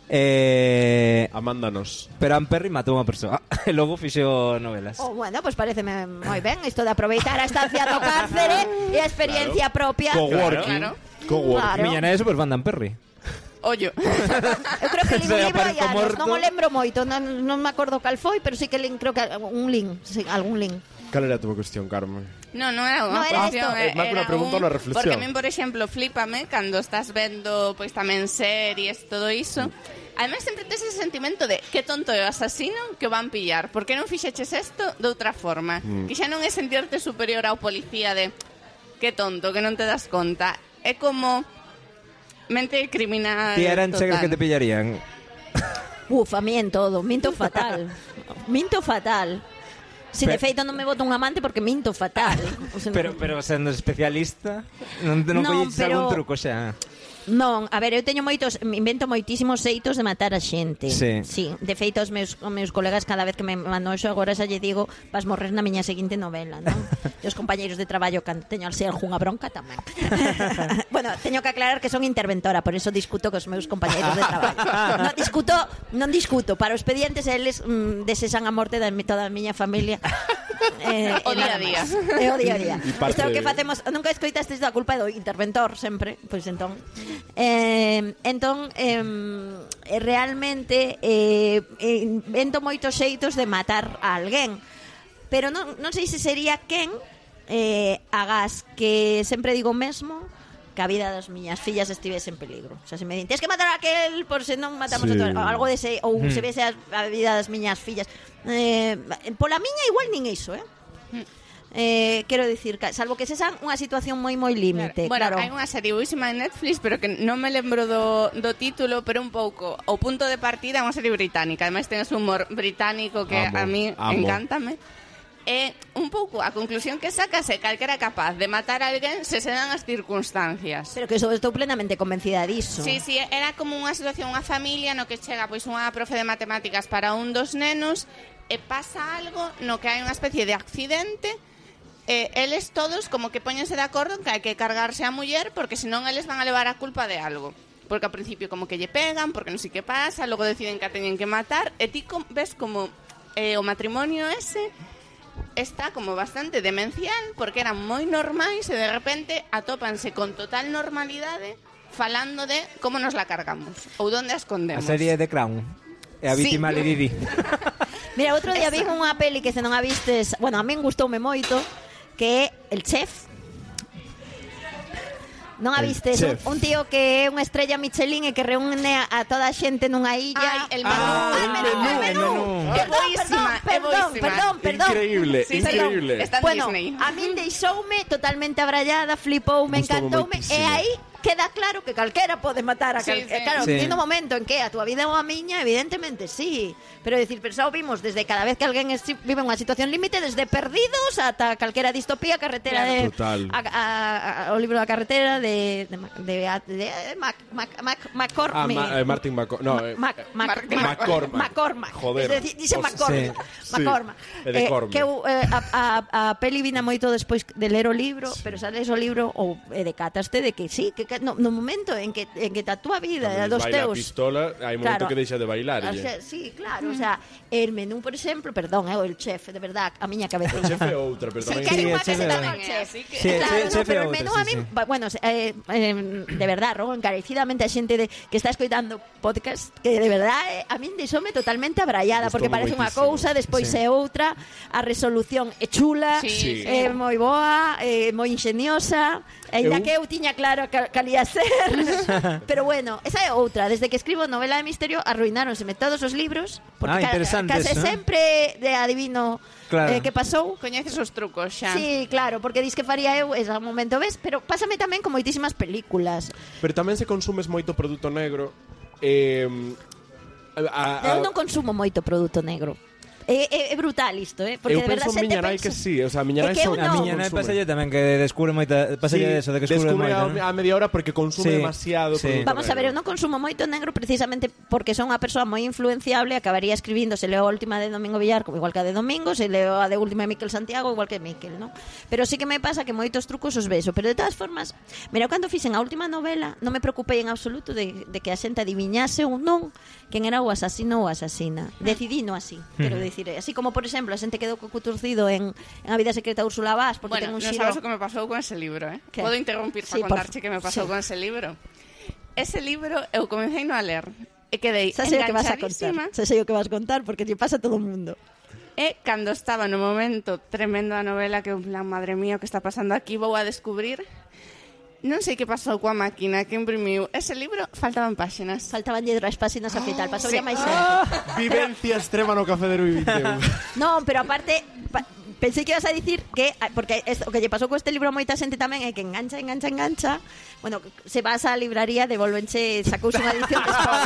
Amándanos. Pero Anne Perry matou a unha persoa e logo fixo novelas. Oh, bueno, pues pareceme moi ben isto de aproveitar a estancia do cárcere e a experiencia propia. Coworking. Claro. Claro. Miña nai é superfan de Anne Perry. Ollo. Eu creo que li un Se libro hai aparezco anos, morto. non o lembro moito, non me acordo cal foi, pero sí que creo que un link, sí, algún link. Cal era a túa cuestión, Carmen? Non era No unha era cuestión, esto. É máis unha pregunta ou unha reflexión? Porque a min, por exemplo, flipame cando estás vendo pois tamén series, todo iso. Ademais, sempre tes ese sentimento de que tonto é o asasino que o van pillar. Por que non fixeches isto de outra forma? Que xa non é sentirte superior ao policía de que tonto, que non te das conta. É como mente criminal Ti eran chegas que te pillarían. Uf, a mí en todo, minto fatal. Minto fatal. Si de feito non me boto un amante porque minto fatal. O sea, Pero sendo especialista, non colleches pero- algún truco xa. Non, a ver, eu teño invento moitísimos xeitos de matar a xente. Sí. De feito, os meus colegas cada vez que me mandou eso agora xa lle digo, vas morrer na miña seguinte novela, non? E os compañeiros de traballo cando teño al ser algunha bronca tamén. Bueno, teño que aclarar que son interventora, por eso discuto cos meus compañeiros de traballo. Non discuto, para os expedientes eles desexan a morte de toda a miña familia. O día a día. É o día a día. E parte Isto é o que de- facemos, nunca escoitastes da culpa do interventor sempre, pois entón realmente invento moitos xeitos de matar a alguén, pero non sei se sería quen agás que sempre digo mesmo que a vida das miñas fillas estivese en peligro. O sea, se me din, tens que matar a aquel por se non matamos Sí. a todos, algo dese, ou se vese a vida das miñas fillas. Pola miña igual nin iso, quero dicir, salvo que sexa unha situación moi límite. Bueno, claro. hai unha serie buísima en Netflix, pero que non me lembro do título, pero un pouco o punto de partida é unha serie británica. Ademais ten ese humor británico que a mí encántame. E un pouco a conclusión que sacas é calquera capaz de matar a alguén se se dan as circunstancias. Pero que estou plenamente convencida diso. Sí, era como unha situación, unha familia no que chega pois unha profe de matemáticas para un dos nenos e pasa algo no que hai unha especie de accidente. Eles todos como que póñense de acordo en que hai que cargarse a muller porque senón eles van a levar a culpa de algo. Porque ao principio como que lle pegan, porque non sei que pasa, logo deciden que a teñen que matar, e ti ves como o matrimonio ese está como bastante demencial porque eran moi normais e de repente atópanse con total normalidade falando de como nos la cargamos ou donde a A escondemos. serie de Crown. E a Sí. vítima Lady Di. Mira, outro día vi unha peli que se non a vistes, bueno, a min gustoume moito, que é El Chef. Non a vistes? Un tío que é unha estrella Michelin e que reúne a toda a xente nunha illa. El menú. É boísima. Perdón. Increíble, Sí, increíble. Está en Bueno, Disney. a min deixoume totalmente abrallada, flipoume, Gustoume encantoume, moitísimo. e aí queda claro que calquera pode matar a Sí, calquera. sí. Claro, Sí. tiene un momento en que a túa vida é unha miña, evidentemente sí. Pero decir, pensado vimos desde cada vez que alguén vive unha situación límite, desde Perdidos ata calquera distopía, carretera Claro. de Total. o libro da carretera de Martin McCormack. Joder. Es decir, dice Os- McCormack. Sí. McCormack. É de Cormac. Que a peli vina moito despois de ler o libro, pero xa lees o libro ou decataste de que sí, que no momento en que a túa vida Cando a dos baila a teus pistola, hai un momento Claro. que deixa de bailar. O sea, sí, claro, o sea, el menú, por exemplo, perdón, o el chef, de verdad, a miña cabeza. O chef é outra, pero tamén Que hai Sí, unha el chef que se é chama outra. chef. Así que- Sí, Claro, chef no, pero é el outra, menú sí, a mí, sí. bueno, de verdad, rogo encarecidamente a xente que está escoitando podcast que de verdad a min deixoume totalmente abrallada porque Gustoume parece unha moitísimo. cousa, despois Sí. é outra, a resolución é chula, Sí. é moi boa, é moi ingeniosa, ainda Eu- que eu tiña claro que calía ser. Pero bueno, esa é outra, desde que escribo novela de misterio arruináronseme todos os libros, porque Interesante case eso, sempre de adivino Claro. que pasou. Coñeces os trucos xa. Sí, claro, porque dis que faría eu ese momento, ves? Pero pásame tamén con moitísimas películas. Pero tamén se consumes moito produto negro. Eu non consumo moito produto negro. É brutal isto, porque Eu de verdade penso en miña nai que sí, o sea, miña É nai que son eu A non. miña nai consume. pasalle tamén que descubre moita, pasalle eso de que descubre moita, ¿no? a media hora porque consume Sí, demasiado sí. produto Vamos a ver, eu negro. non consumo moito negro precisamente porque son unha persoa moi influenciable, acabaría escribindo, se leo a última de Domingo Villar, como igual que a de Domingo, se leo a de última de Miquel Santiago, igual que Miquel, ¿no? Pero sí que me pasa que moitos trucos os beso, pero de todas formas, mira, cando fixen a última novela, non me preocupei en absoluto de que a xente adiviñase ou non quen era o asasino ou a asasina. Decidino así, quero dicir, así como por exemplo, a xente quedou cocuturcido en A vida secreta de Úrsula Vaz porque ten Bueno, un non xiro. sabes o que me pasou con ese libro, eh? ¿Qué? Podo interrumpir Sí, para contarche que me pasou sí. con ese libro. Ese libro eu comecei no a ler e quedei Xa sei o que vas a contar. enganchadísima. Xa sei o que vas a contar porque lle pasa a todo o mundo. E cando estaba no momento tremendo da novela que en plan, madre mía, o que está pasando aquí, vou a descubrir. Non sei que pasou coa máquina que imprimiu ese libro, faltaban páxinas. Faltaban as páxinas a fitar, pasou Sí. máis xente. Vivencia extrema no Café de 21. Non, pero aparte pensei que ibas a dicir que porque o que lle pasou con este libro a moita xente tamén é que engancha. Bueno, se vas á libraría devolvenche sacouse unha edición despois.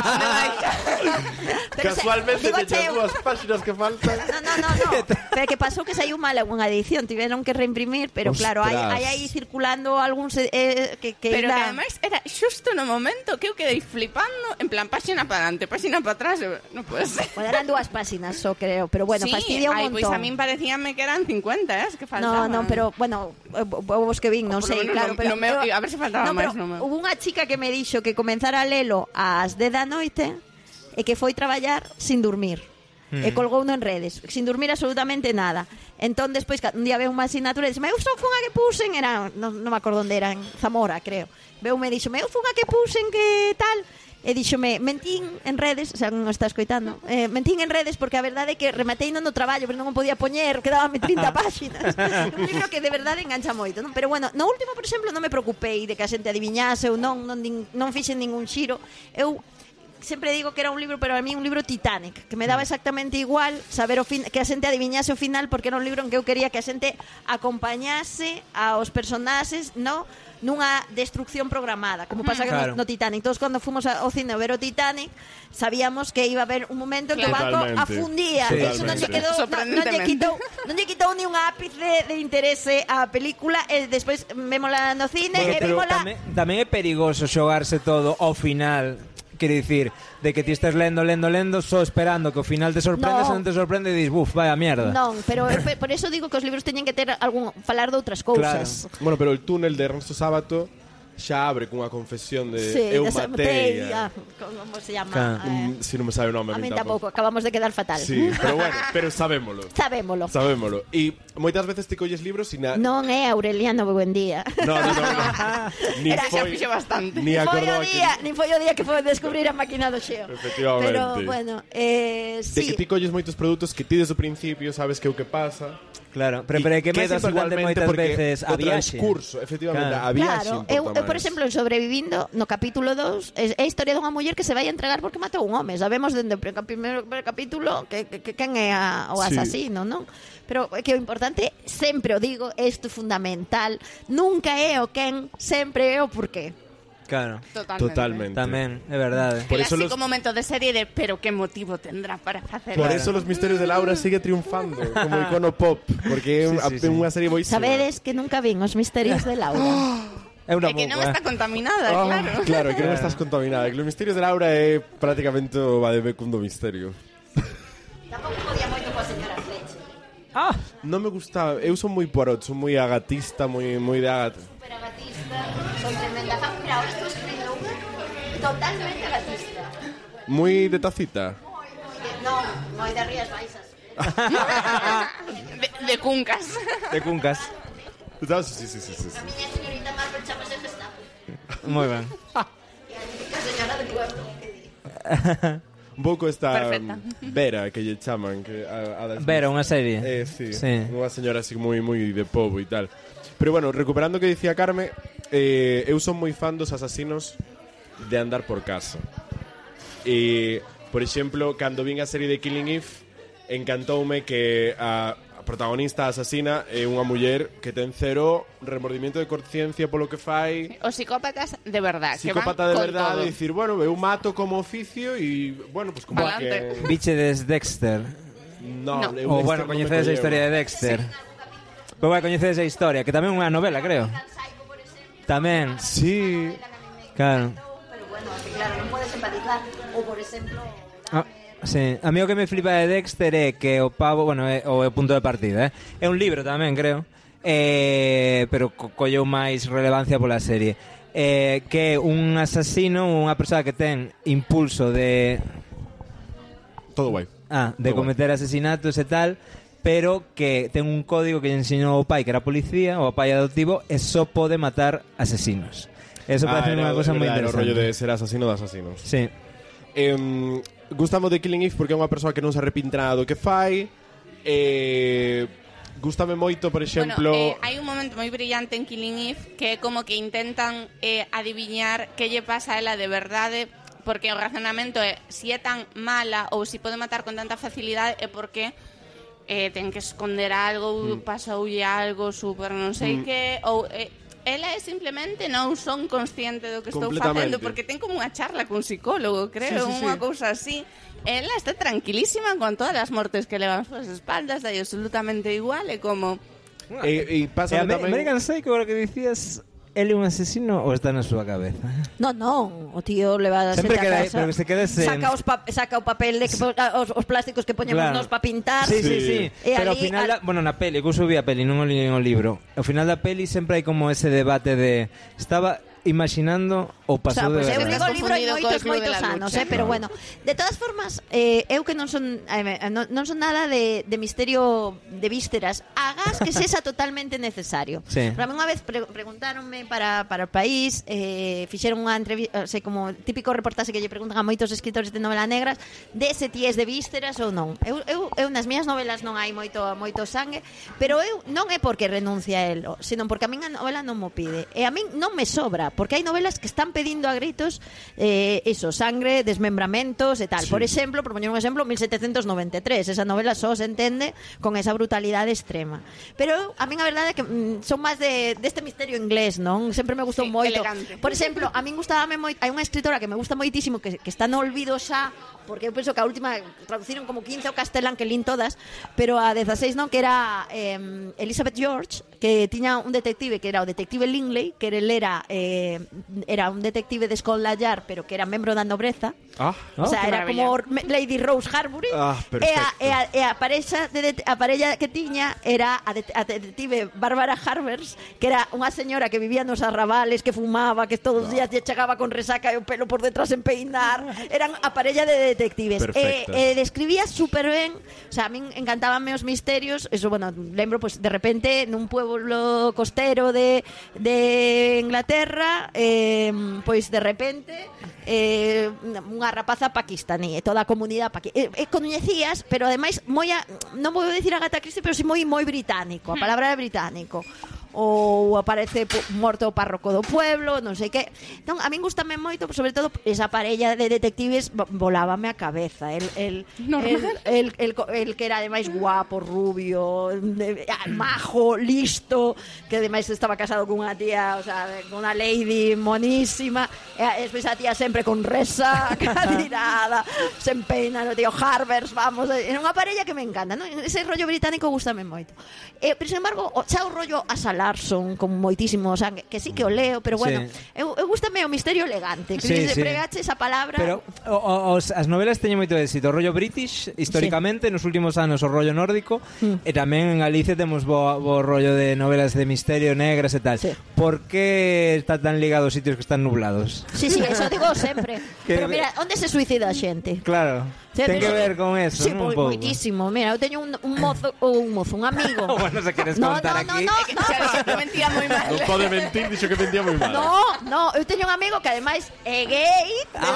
Casualmente teñas dúas páxinas que faltan. No. Pero que pasou que saiu mal algunha edición, tiveron que reimprimir, pero claro, hai aí circulando algúns que Pero que ainda- ademais era xusto no momento que eu quedei flipando, en plan, páxina para adelante, páxina para atrás, non pode ser. Bueno, eran dúas páxinas, só creo, pero bueno, sí, fastidia un ai, montón. pois a min parecíame que eran 50, que faltaban. No, pero bueno, vos que vin, non Por lo sei, menos claro, no- pero no me- a ver se faltaba no, máis, pero no me- hubo unha chica que me dixo que comenzara a lelo ás 10 da noite e que foi traballar sin dormir. E colgouno en redes, sin dormir absolutamente nada. Entón, despois, un día veu unha asignatura e dixeme, eu só fun a que puxen, era, non me acordo onde era, en Zamora, creo. Veu me dixome, eu fun a que puxen, que tal... E díxome, mentín en redes, o sea, non está escoitando, mentín en redes porque a verdade é que rematei no traballo, pero non o podía poñer, quedábame 30 páxinas. Un libro que de verdade engancha moito, non? Pero bueno, no último, por exemplo, non me preocupei de que a xente adiviñase ou non fixen ningún xiro. Eu sempre digo que era un libro, pero a mí un libro Titanic, que me daba exactamente igual saber que a xente adiviñase o final, porque era un libro en que eu quería que a xente acompañase aos personaxes, no nunha destrucción programada, como pasa que Claro. no Titanic. Todos cando fomos ao cine a ver o Titanic, sabíamos que iba a haber un momento en que o barco Totalmente. afundía. Sí. Eso non lle quedou, Sorprendentemente. non lle quitou ni un ápice de interese á película, e despois vémola no cine e Pero vémola... tamén é perigoso xogarse todo ao final. Quere dicir, de que ti estés lendo, só esperando que ao final te sorprendes, No. non te sorprende e dis, buf, vaya mierda. Non, pero por eso digo que os libros teñen que ter falar de outras cousas. Bueno, pero el túnel de Ernesto Sábato xa abre cunha confesión de eu matei como se llama? Claro. si non me sabe o nome A min tampouco, acabamos de quedar fatal. Sí, pero bueno, pero sabémolo. Sabémolo. E moitas veces te colles libros sin Non é Aureliano Buendía. No. Ni Era xa foi fixe bastante. Ni acordou Nin foi o día que foi descubrir a máquina do xeo. Efectivamente. Pero, bueno, De que sí. ti colles moitos produtos que ti desde o principio sabes que é o que pasa Claro, pero é que máis quedas importante igualmente moitas porque veces a o viaxe. transcurso, efectivamente, Claro. a viaxe Claro, importa eu, por máis. exemplo, en Sobrevivindo, no capítulo 2, é a historia dunha muller que se vai a entregar porque matou un home. Sabemos dende o primeiro capítulo que quen é o Sí. asasino, non? Pero é que o importante, sempre o digo, isto é fundamental, nunca é o quen, sempre é o porqué. Claro, Totalmente. tamén, é verdade. Por eso Clásico momento de serie de pero qué motivo tendrá para hacer Por eso. eso Los Misterios de Laura sigue triunfando como icono pop, porque é unha serie boísima. Sabedes que nunca vin Os Misterios de Laura. É unha É que non boa, está contaminada, Ah, claro. claro, que non estás contaminada. Que Los Misterios de Laura é prácticamente o vademecum do misterio. Tampouco podía moito coa señora Fletcher. Ah, Non me gusta, eu son moi Poirot, son moi agatista, moi de Agatha. Super agatista, son tremenda fan. Mira, ahora estou escribindo unha totalmente agatista. Moi de tacita. Non, moi de Rías Baixas. De cuncas. de cuncas. Sí. A miña señorita Marvel chamase Gestapo. Moi ben. E a típica señora de pueblo. Un pouco esta Perfecta. Vera que lle chaman que a das Vera, unha serie. sí, Sí. unha señora así moi de pobo e tal. Pero bueno, recuperando o que dicía Carme, eu son moi fan dos asasinos de andar por casa. E, por exemplo, cando vin a serie de Killing Eve, encantoume que a protagonista asasina é unha muller que ten cero remordimiento de conciencia polo que fai. Os psicópatas de verdad. Psicópata que de van verdade, con todo. dicir, bueno, eu mato como oficio e, bueno, pues como Pa'lante. que... Bichedes Dexter. No. No, eu Ou, Dexter bueno, non me coñecedes a colleu. historia de Dexter. Pois vai, coñecedes a historia, que tamén é unha novela, creo. Tamén, Sí. claro. Pero bueno, es que claro, non podes empatizar. Ou, por exemplo... Ah, sí. A mí o que me flipa de Dexter é que o pavo, bueno, é o punto de partida, é un libro tamén, creo, pero colleu máis relevancia pola serie. Que é un asasino, unha persoa que ten impulso de Todo guai. de Todo cometer asesinatos e tal, pero que ten un código que lle ensinou o pai, que era policía, ou o pai adoptivo, e só pode matar asesinos. Eso parece unha cosa moi O rollo interesante. de ser asasino de asasinos. Sí. Gustame de Killing Eve porque é unha persoa que non se arrepinte nada do que fai. Gústame moito, por exemplo... Bueno, hai un momento moi brillante en Killing Eve que é como que intentan adiviñar que lle pasa a ela de verdade, porque o razonamento é si é tan mala ou si pode matar con tanta facilidade é porque ten que esconder algo, pasoulle algo super non sei que, ou ela é simplemente non son consciente do que estou Completamente. facendo, porque ten como unha charla cun psicólogo, creo, Sí. unha cousa así. Ela está tranquilísima con todas as mortes que levan suas espaldas, dai absolutamente igual, é como... E pasa tamén... American Psycho, lo que dicías, ele é un asesino ou está na súa cabeza? No, o tío le va a Sempre xente a queda- casa. pero que se quede sen- Saca o papel de que os plásticos que poñemos Claro. nos para pintar. Sí. E Pero ao ali, final, bueno, na peli, que eu subí a peli, non o li en o libro. Ao final da peli sempre hai como ese debate de estaba imaginando ou O sea, pasou pues de eu verdade. digo o libro hai Confundido co moitos Club de la anos, Lucha. pero bueno. De todas formas, eu que non son nada de misterio de vísceras, hagas que sexa totalmente necesario. Sí. Para mí unha vez preguntáronme para o país, fixeron unha entrevista, como típico reportaxe que lle preguntan a moitos escritores de novela negras de se ti és de vísceras ou non. Eu nas miñas novelas non hai moito sangue, pero eu non é porque renuncie a elo, sino porque a min a novela non mo pide. E a min non me sobra, porque hai novelas que están pedindo a gritos sangre, desmembramentos e tal. Sí. Por exemplo, por poñer un exemplo, 1793, esa novela só se entende con esa brutalidade extrema. Pero a min a verdade é que son máis deste misterio inglés, non? Sempre me gustou Sí, moito. elegante. Por exemplo, a min gustábame moito, hai unha escritora que me gusta moitísimo que está no olvido xa, porque eu penso que a última traduciron como 15 ao castelán, que lín todas, pero a 16 non, que era Elizabeth George, que tiña un detective que era o detective Lingley, que él era un detective de Scotland Yard, pero que era membro da nobreza. O sea, qué era maravilla. como Lady Rose Harbury. Perfecto. E a parella que tiña era a detective Bárbara Harbers, que era unha señora que vivía nos arrabales, que fumaba, que todos os días lle chegaba con resaca e o pelo por detrás en peinar. Eran a parella de detectives. Perfectas. Describía super ben, o sea, a min encantábanme os misterios. Eso, bueno, lembro, pues, de repente nun pueblo costero de Inglaterra, pois de repente unha rapaza paquistaní, toda a comunidade coñecías, pero ademais non vou dicir Agatha Christie, pero si moi británico, a palabra é británico. Ou aparece morto o párroco do pueblo, non sei que. Entón, a min gustame moito, sobre todo esa parella de detectives volábame a cabeza. El que era ademais guapo, rubio, majo, listo, que ademais estaba casado con unha tía, o sea, con unha lady monísima, e despois a tía sempre con resaca, tirada, sen pena, no tío Harvers, vamos, é unha parella que me encanta, non? Ese rollo británico gustame moito. Pero, sin embargo, xa o rollo Asa Larson, con moitísimo sangue, que sí que o leo, pero bueno, eu gustame o misterio elegante, que pregache esa palabra. Pero as novelas teñen moito éxito, o rollo British, históricamente, nos últimos anos o rollo nórdico, e tamén en Galicia temos bo rollo de novelas de misterio, negras e tal. Por que está tan ligado aos sitios que están nublados? Sí, eso digo sempre. Pero mira, onde se suicida a xente? Claro. Ten que ver con eso, sí, non? Un pouco. Moitísimo. Mira, eu teño un amigo. Bueno, se queres contar aquí. No. Que mentía moi mal. Non pode mentir, dixo que mentía moi mal. No, eu teño un amigo que ademais é gay.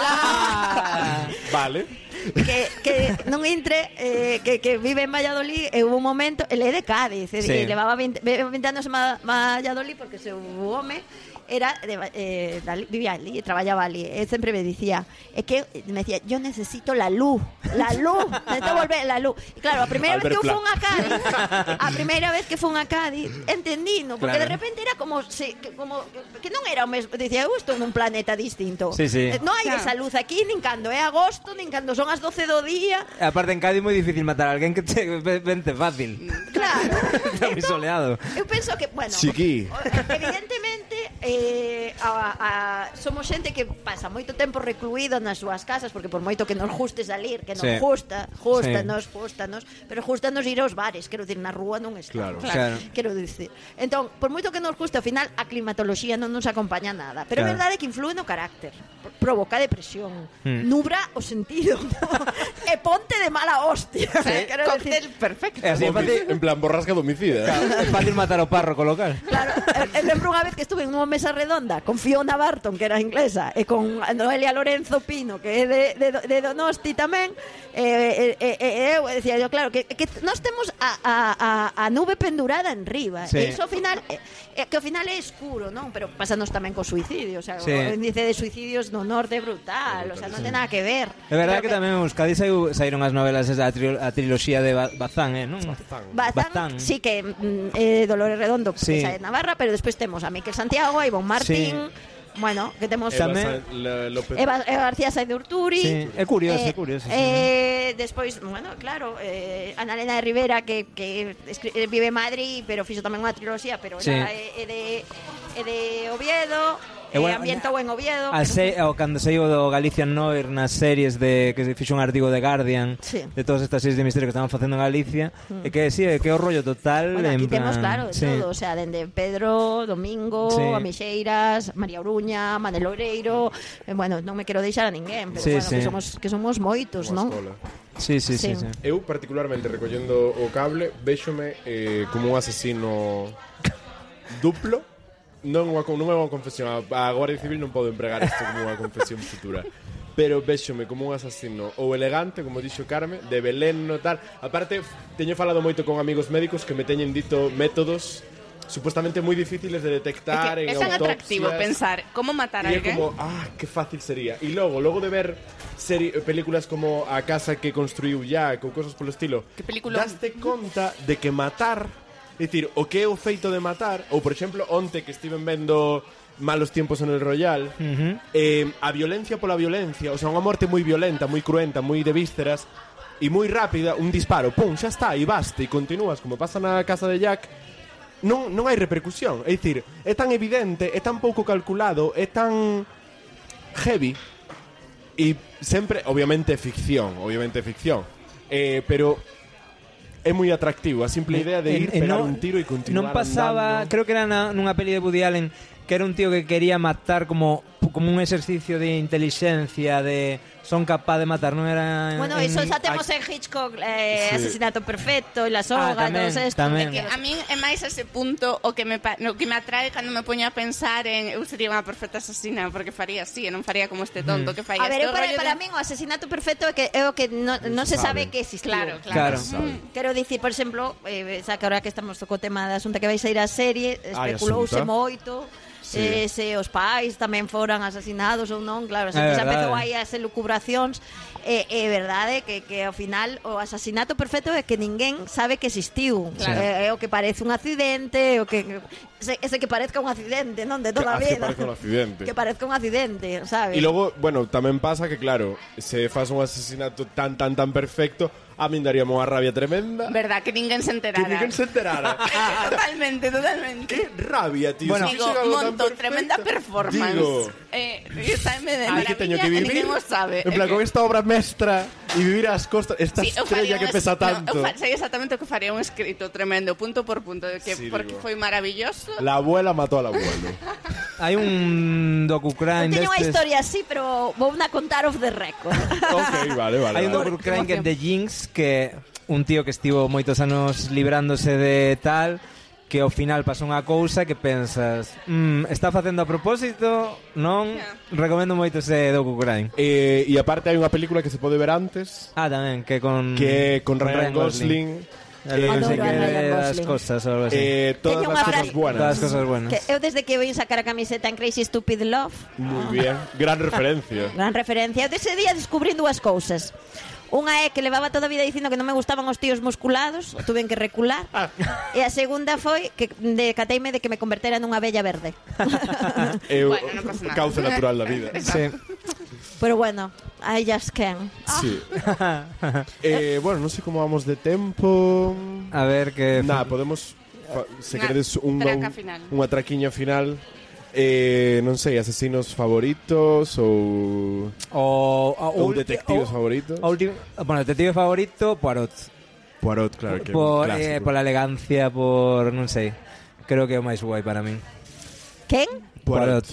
Vale. Que non entre, que vive en Valladolid, e hubo un momento, ele é de Cádiz, e levaba 20 anos en Valladolid porque seu home era vivía ali, traballaba ali, e sempre me dicía, me decía, yo necesito la luz, necesito volver la luz. E claro, a primeira vez que fun a Cádiz, entendí, ¿no? Porque de repente era como que non era o mesmo, dicía, estou nun planeta distinto. Non hai esa luz aquí, nin cando é agosto, nin cando son as 12 do día. Aparte, en Cádiz é moi difícil matar a alguén que te vente fácil. Claro. Está moi soleado. Eu penso que, bueno, evidentemente somos xente que pasa moito tempo recluído nas súas casas, porque por moito que nos guste salir, que nos gustanos, pero gustanos ir aos bares, quero dicir, na rúa non está. Claro. Quero dicir. Entón, por moito que nos guste, ao final a climatoloxía non nos acompaña nada, pero é verdade que influe no carácter, provoca depresión, nubra o sentido, e ponte de mala hostia. Cóctel perfecto. En plan, borrasca domicida. É fácil matar o párroco local. Claro, lembro unha vez que estuve en unha mesa redonda con Fiona Barton, que era inglesa, e con Noelia Lorenzo Pino, que é de Donosti tamén, eu decía yo, claro, que nós temos a nube pendurada en riba, e iso ao final que ao final é escuro, non? Pero pásanos tamén co suicidio, o sea, o índice de suicidios no norte é brutal, o sea, non ten nada que ver. É verdade que tamén en Euskadi saíron as novelas a triloxía de Bazán, non? Bazán, sí, que Dolores Redondo, que é de Navarra, pero despois temos a Miquel Santiago, a Ivonne Martín, bueno, que temos tamén Eva García Sainz de Urturi. Sí, é curioso. Despois, bueno, claro, Ana Elena de Rivera, que vive en Madrid, pero fixo tamén unha triloxía, pero é de Oviedo. Ambientou en Oviedo. Cando saiu do Galician Noir nas series que se fixo un artigo de Guardian de todas estas series de misterio que estaban facendo en Galicia, e que que é o rollo total. Bueno, aquí temos, claro, todo, o sea, dende Pedro, Domingo, Amixeiras, María Oruña, Manel Loureiro, bueno, non me quero deixar a ninguén, pero bueno, que somos moitos, non? Sí. Eu particularmente recollendo o cable véxome como un asesino duplo. Non é unha confesión, a Guardia Civil non pode empregar isto como unha confesión futura, pero véxome como un asasino ou elegante, como dixo Carme, de veleno, tal. Aparte, teño falado moito con amigos médicos que me teñen dito métodos supuestamente moi difíciles de detectar en autopsias. É tan atractivo pensar como matar a alguén. E é como, que fácil sería. E logo de ver películas como A casa que construiu Jack ou cosas polo estilo, daste conta de que matar, é dicir, o que é o feito de matar, ou por exemplo, onte que estiven vendo Malos tiempos en el Royal, a violencia pola violencia, o sea, unha morte moi violenta, moi cruenta, moi de vísceras e moi rápida, un disparo, pum, xa está, e basta, e continúas, como pasa na casa de Jack. Non hai repercusión, é dicir, é tan evidente, é tan pouco calculado, é tan heavy, e sempre, obviamente ficción, pero é moi atractivo a simple idea de ir pegar un tiro e continuar non pasaba, andando. Creo que era nunha peli de Woody Allen, que era un tío que quería matar como un exercicio de inteligencia, de son capaz de matar, non era Bueno, iso xa temos en Hitchcock, Asesinato Perfecto, La Soga, tamén, todos estos. tamén. Que a min é máis ese punto o que me atrae cando me poño a pensar en eu sería unha perfecta asesina porque faría así, e non faría como este tonto que fai A ver, este para min o Asesinato Perfecto é o que non se sabe que existiu. Claro. Quero dicir, por exemplo, xa que ahora que estamos co tema da Asunta que vai sair a serie, especulouse Asunta. moito se os pais tamén foran asasinados ou non, claro, xa empezou aí as elucubracións. É verdade que ao final o asasinato perfecto é que ninguén sabe que existiu. Claro. É o que parece un accidente, o que ese que parezca un accidente, non de toda a Que vida. parece un accidente. Que parezca un accidente, sabes? E logo, bueno, tamén pasa que claro, se faz un asesinato tan perfecto, a min daríamos unha rabia tremenda. Verdad, que ninguén se enterara. Que ninguén se enterara. Totalmente. Que rabia, tío. Bueno, se Digo, fixera algo tan monto perfecto. tremenda performance. Digo, Sáeme de hai que teño que maravilla e vivir. ninguén o sabe. En plan, con esta obra mestra e vivir as costas, esta Sí, eu estrella faría que un pesa no, tanto. sei exactamente o que faría un escrito tremendo, punto por punto, de que Sí, porque digo. foi maravilloso. La abuela mató al abuelo. Hai un docucrime Non teño unha destes. historia así, pero vou a contar off the record. Ok, vale. Hai un docucrime que é de Jinx, que un tío que estivo moitos anos librándose de tal, que ao final pasa unha cousa que pensas, está facendo a propósito, non? Recomendo moito ese docucrime. E aparte hai unha película que se pode ver antes, Tamén, que con Ryan Gosling. Non sei Adoro que a Ryan das Gosling. cosas ou algo así. Todas Teño as unha cosas frase- Todas as buenas. cosas buenas. Que eu desde que vou sacar a camiseta en Crazy Stupid Love, Muy bien. Gran referencia. gran referencia. Eu dese día descubrí dúas cousas. Unha é que levaba toda a vida dicindo que non me gustaban os tíos musculados, tuven que recular. E a segunda foi que decateime de que me convertera nunha bella verde. Bueno, non pasa nada. Cauce natural da vida. Sí. Pero bueno, I just can. Sí. Bueno, non sei como vamos de tempo. A ver que Nada, podemos se Una queredes traca final. unha traquiña final. Non sei, asesinos favoritos ou detectives favoritos. Bueno, detective favorito, Poirot. Poirot, claro que Por la elegancia, por non sei. Creo que é o máis guai para min. Quen? Poirot.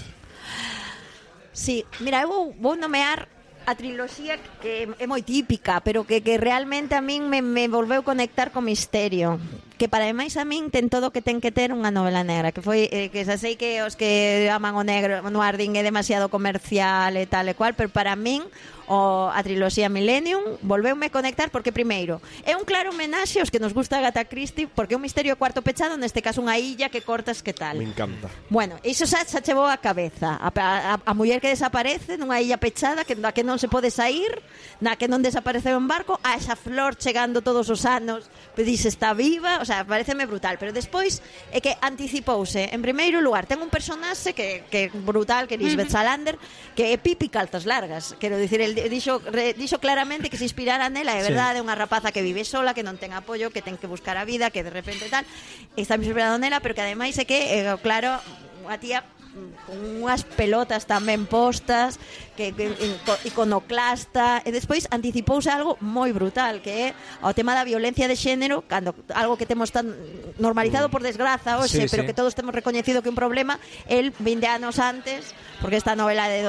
Sí, mira, eu vou nomear a triloxía que é moi típica, pero que realmente a min me volveu conectar co misterio. Que para máis a min ten todo o que ten que ter unha novela negra, que foi que xa sei que os que aman o negro no Ardín é demasiado comercial e tal e cual, pero para min a triloxía Millennium volveume conectar porque primeiro é un claro homenaxe aos que nos gusta Agatha Christie, porque é un misterio cuarto pechado, neste caso unha illa que cortas que tal. Me encanta. Bueno, iso xa chevou a cabeza. A muller que desaparece nunha illa pechada na que non se pode sair, na que non desapareceu en barco, a esa flor chegando todos os anos, dice está viva, o sea, pareceme brutal, pero despois é que anticipouse. En primeiro lugar, ten un personaxe que é brutal, que é Lisbeth Salander, que é Pipi calzas largas. Quero dicir, el dixo claramente que se inspirara nela, é verdade, unha rapaza que vive sola, que non ten apoio, que ten que buscar a vida, que de repente tal, está inspirado nela, pero que ademais é que, claro, a tía con unhas pelotas tamén postas, que iconoclasta, e despois anticipouse algo moi brutal, que é o tema da violencia de xénero, cando algo que temos tan normalizado por desgraza hoxe, Sí, pero sí. que todos temos recoñecido que é un problema, el 20 anos antes, porque esta novela de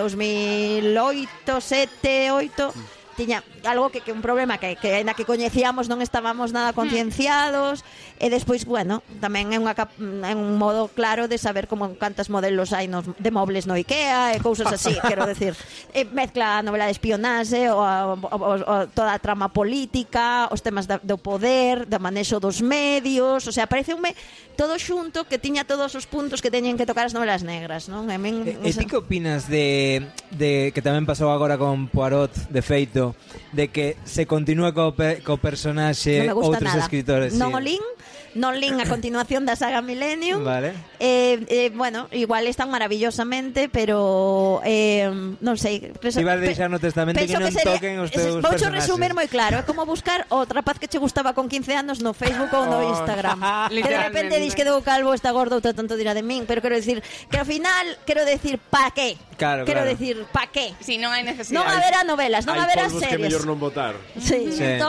2008, 7, 8 tiña algo que un problema que na que coñecíamos non estábamos nada concienciados, e despois, bueno, tamén é un modo claro de saber como cantas modelos hai de mobles no IKEA e cousas así, quero decir, mezcla a novela de espionaxe o toda a trama política, os temas do poder, do manexo dos medios, o sea, pareceume todo xunto que tiña todos os puntos que teñen que tocar as novelas negras, non? E ti que opinas de que tamén pasou agora con Poirot, de feito, de que se continúe co personaxe Non me gusta outros nada. escritores? Non sí. o lín a continuación da saga Millennium. Vale. Bueno, igual están maravillosamente, pero non sei. Ti vas deixar no testamento que non toquen os teus Voucho personaxes. resumir moi claro. É como buscar o rapaz que che gustaba con 15 anos no Facebook ou no Instagram. Que de repente dis que dou calvo, está gordo, outra tanto dirá de min. Pero quero decir que ao final, pa qué? Claro, quero claro. decir, pa qué? Si, non hai Non necesidade. haberá novelas, non Hai haberá polvos que series. mellor non votar. Sí, Sí. entón,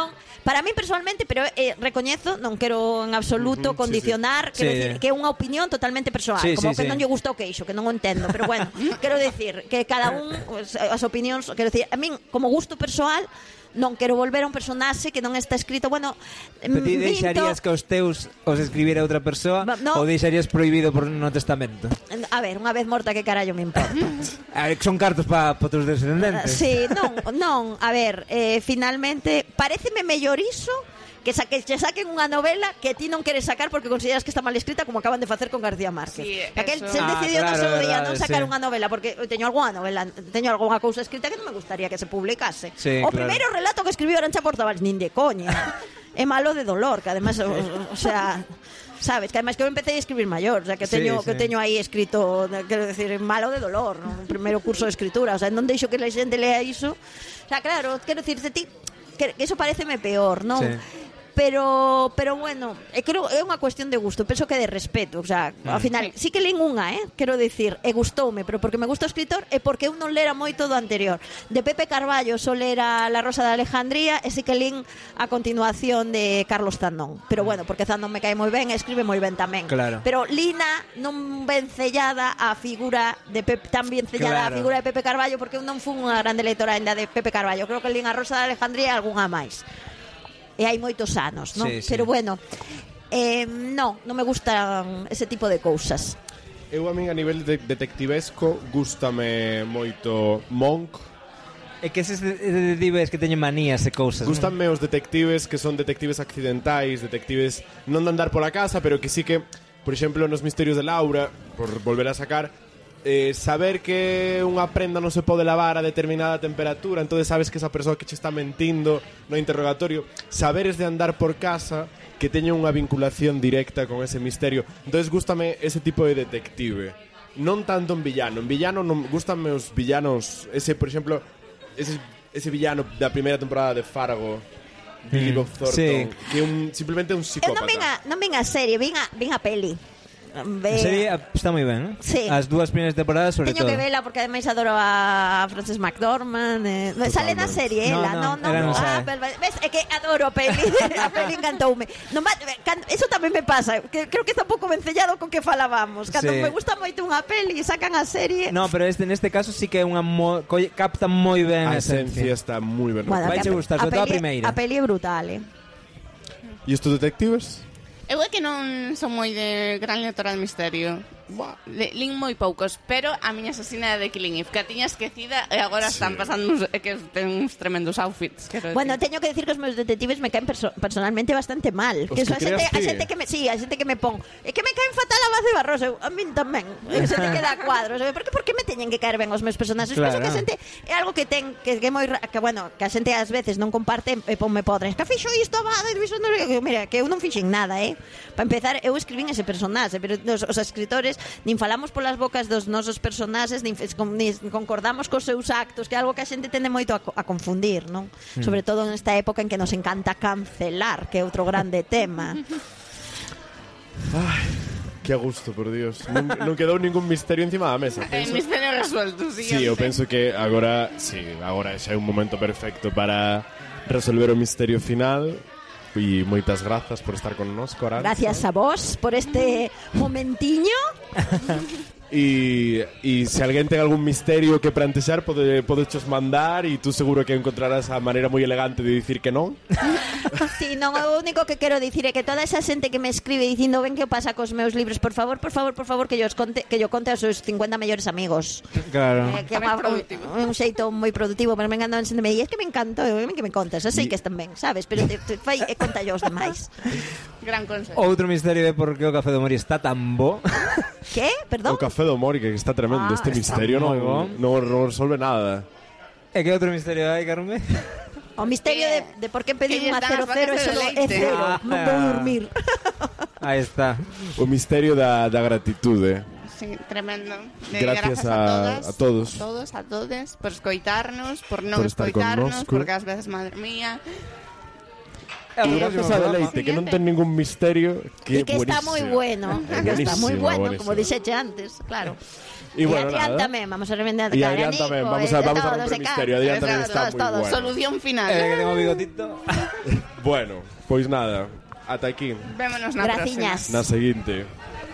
Para mí personalmente, pero recoñezo, non quero en absoluto condicionar, quero decir que é unha opinión totalmente persoal, como que non lle gusta o queixo, que non o entendo, pero bueno, quero decir que cada un as opinións, quero decir, a min como gusto persoal non quero volver a un personaxe que non está escrito, bueno, pero ti deixarías que os teus os escribiera outra persoa ou deixarías prohibido por no testamento? A ver, unha vez morta, que carallo me importa? A ver, son cartos para teus descendentes. Sí, non, a ver, finalmente paréceme mellor iso que saquen unha novela que ti non queres sacar porque consideras que está mal escrita, como acaban de facer con García Márquez. Sí, aquel se decidiu no seu día non sacar unha novela porque teño algunha cousa escrita que non me gustaría que se publicase. Sí, o primeiro relato que escribiu Arantxa Portavales, nin de coña. É malo de dolor, que además, o sea, sabes, que además que eu empecé a escribir maior, o sea, que teño aí escrito, quero decir, malo de dolor, no primeiro curso de escritura, o sea, non deixo que a xente lea iso. O sea, claro, quero decir, de ti que eso pareceme peor, non? Sí. Pero bueno, creo é unha cuestión de gusto, penso que de respeto, o sea, ao final sí que lín unha, quero dicir, e gustoume, pero porque me gusta o escritor e porque eu non lera moito do anterior. De Pepe Carballo só lera La Rosa de Alejandría e sí que lín a continuación de Carlos Zandón. Pero bueno, porque Zandón me cae moi ben e escribe moi ben tamén. Claro. Pero Lina non vencellada a figura de Pepe, tan vencellada a figura de Pepe Carballo, porque eu non fui unha grande lectora ainda de Pepe Carballo. Creo que lín A Rosa de Alejandría e algunha máis. E hai moitos anos, non? Sí. Pero bueno, non me gustan ese tipo de cousas. Eu a min a nivel detectivesco gústame moito Monk. É que eses detectives que teñen manías e cousas. Gústanme os detectives que son detectives accidentais, detectives non de andar pola casa, pero que sí que, por exemplo, nos Misterios de Laura, por volver a sacar, saber que unha prenda non se pode lavar a determinada temperatura, entonces sabes que esa persoa que che está mentindo no interrogatorio, saberes de andar por casa que teñen unha vinculación directa con ese misterio. Entonces gústame ese tipo de detective, non tanto en villano non gústanme os villanos, ese, por exemplo, ese villano da primeira temporada de Fargo, Billy Bob Thornton, que simplemente é un psicópata. Non ven a serie, ven a peli. A serie está moi ben, sí. As dúas primeiras temporadas sobre todo. Teño que vela porque ademais adoro a Frances McDormand. Sale na serie ela, non. Ves, é que adoro a peli. A peli encantoume. Eso tamén me pasa, que creo que está un pouco vencellado con que falábamos. Cando me gusta moito unha peli e sacan a serie. No, pero neste caso sí que é unha capta moi ben a esencia, está moi ben. Vai che gustar, sobre todo a primeira. A peli é brutal, E estos detectives? Eu é que non son moi de gran lectora de misterio. Lín moi poucos, pero a miña asesina é de Killing Eve, que a tiña esquecida e agora están pasando que ten uns tremendos outfits. Bueno, teño que decir que os meus detectives me caen personalmente bastante mal. Que a xente que me pon é que me caen fatal a Vaz de Barroso, a min tamén. A xente que dá cuadros, por que me teñen que caer ben os meus personaxes? Penso que a xente é algo que ten que é moi que bueno, que a xente ás veces non comparte e ponme podres. Que fixo isto, mira, que eu non fixen nada, Para empezar, eu escribín ese personaxe, pero os escritores nin falamos polas bocas dos nosos personaxes, nin concordamos cos seus actos, que é algo que a xente tende moito a confundir, non? Sobre todo nesta época en que nos encanta cancelar, que é outro grande tema. Ai, que a gusto, por Dios. Non quedou ningún misterio encima da mesa. Misterio resuelto, sí, eu penso que agora xa é un momento perfecto para resolver o misterio final. E moitas grazas por estar con nos, Coral. Gracias a vos por este momentiño. E se alguén ten algún misterio que plantexar, podechos mandar e tú seguro que encontrarás a maneira moi elegante de dicir que non. Sí, non, o único que quero dicir é que toda esa xente que me escribe dicindo ven que pasa cos meus libros, por favor, que yo conte aos seus 50 mellores amigos. Claro. Que é un xeito moi productivo, pero me encanta xente me di, es que me encantou, que me contas, así que están ben, sabes, pero te fai e conta yo os demais. Gran consejo. Outro misterio é por que o Café do Mori está tan bo. Que? Perdón? O Café do Mori, que está tremendo. Este misterio non resolve nada. E que outro misterio hai, Carme? O misterio de por que pedir unha 00 é cero. Non vou dormir. Aí está. O misterio da gratitude. Sí, tremendo. Gracias a todos. A todos, por escoitarnos, por non escoitarnos, porque ás veces, madre mía. Y gracias a Deleite, que non ten ningún misterio, que Y que está moi bueno. Que está moi bueno, como dixeche antes, claro. Y bueno, Adrián nada. tamén, vamos a remendar Y Adrián tamén, vamos a romper el misterio. Adrián tamén está moi bueno. Solución final. Que tengo bigotito. Bueno, pois nada, ata aquí. Vémonos na próxima. Graciñas. Na seguinte.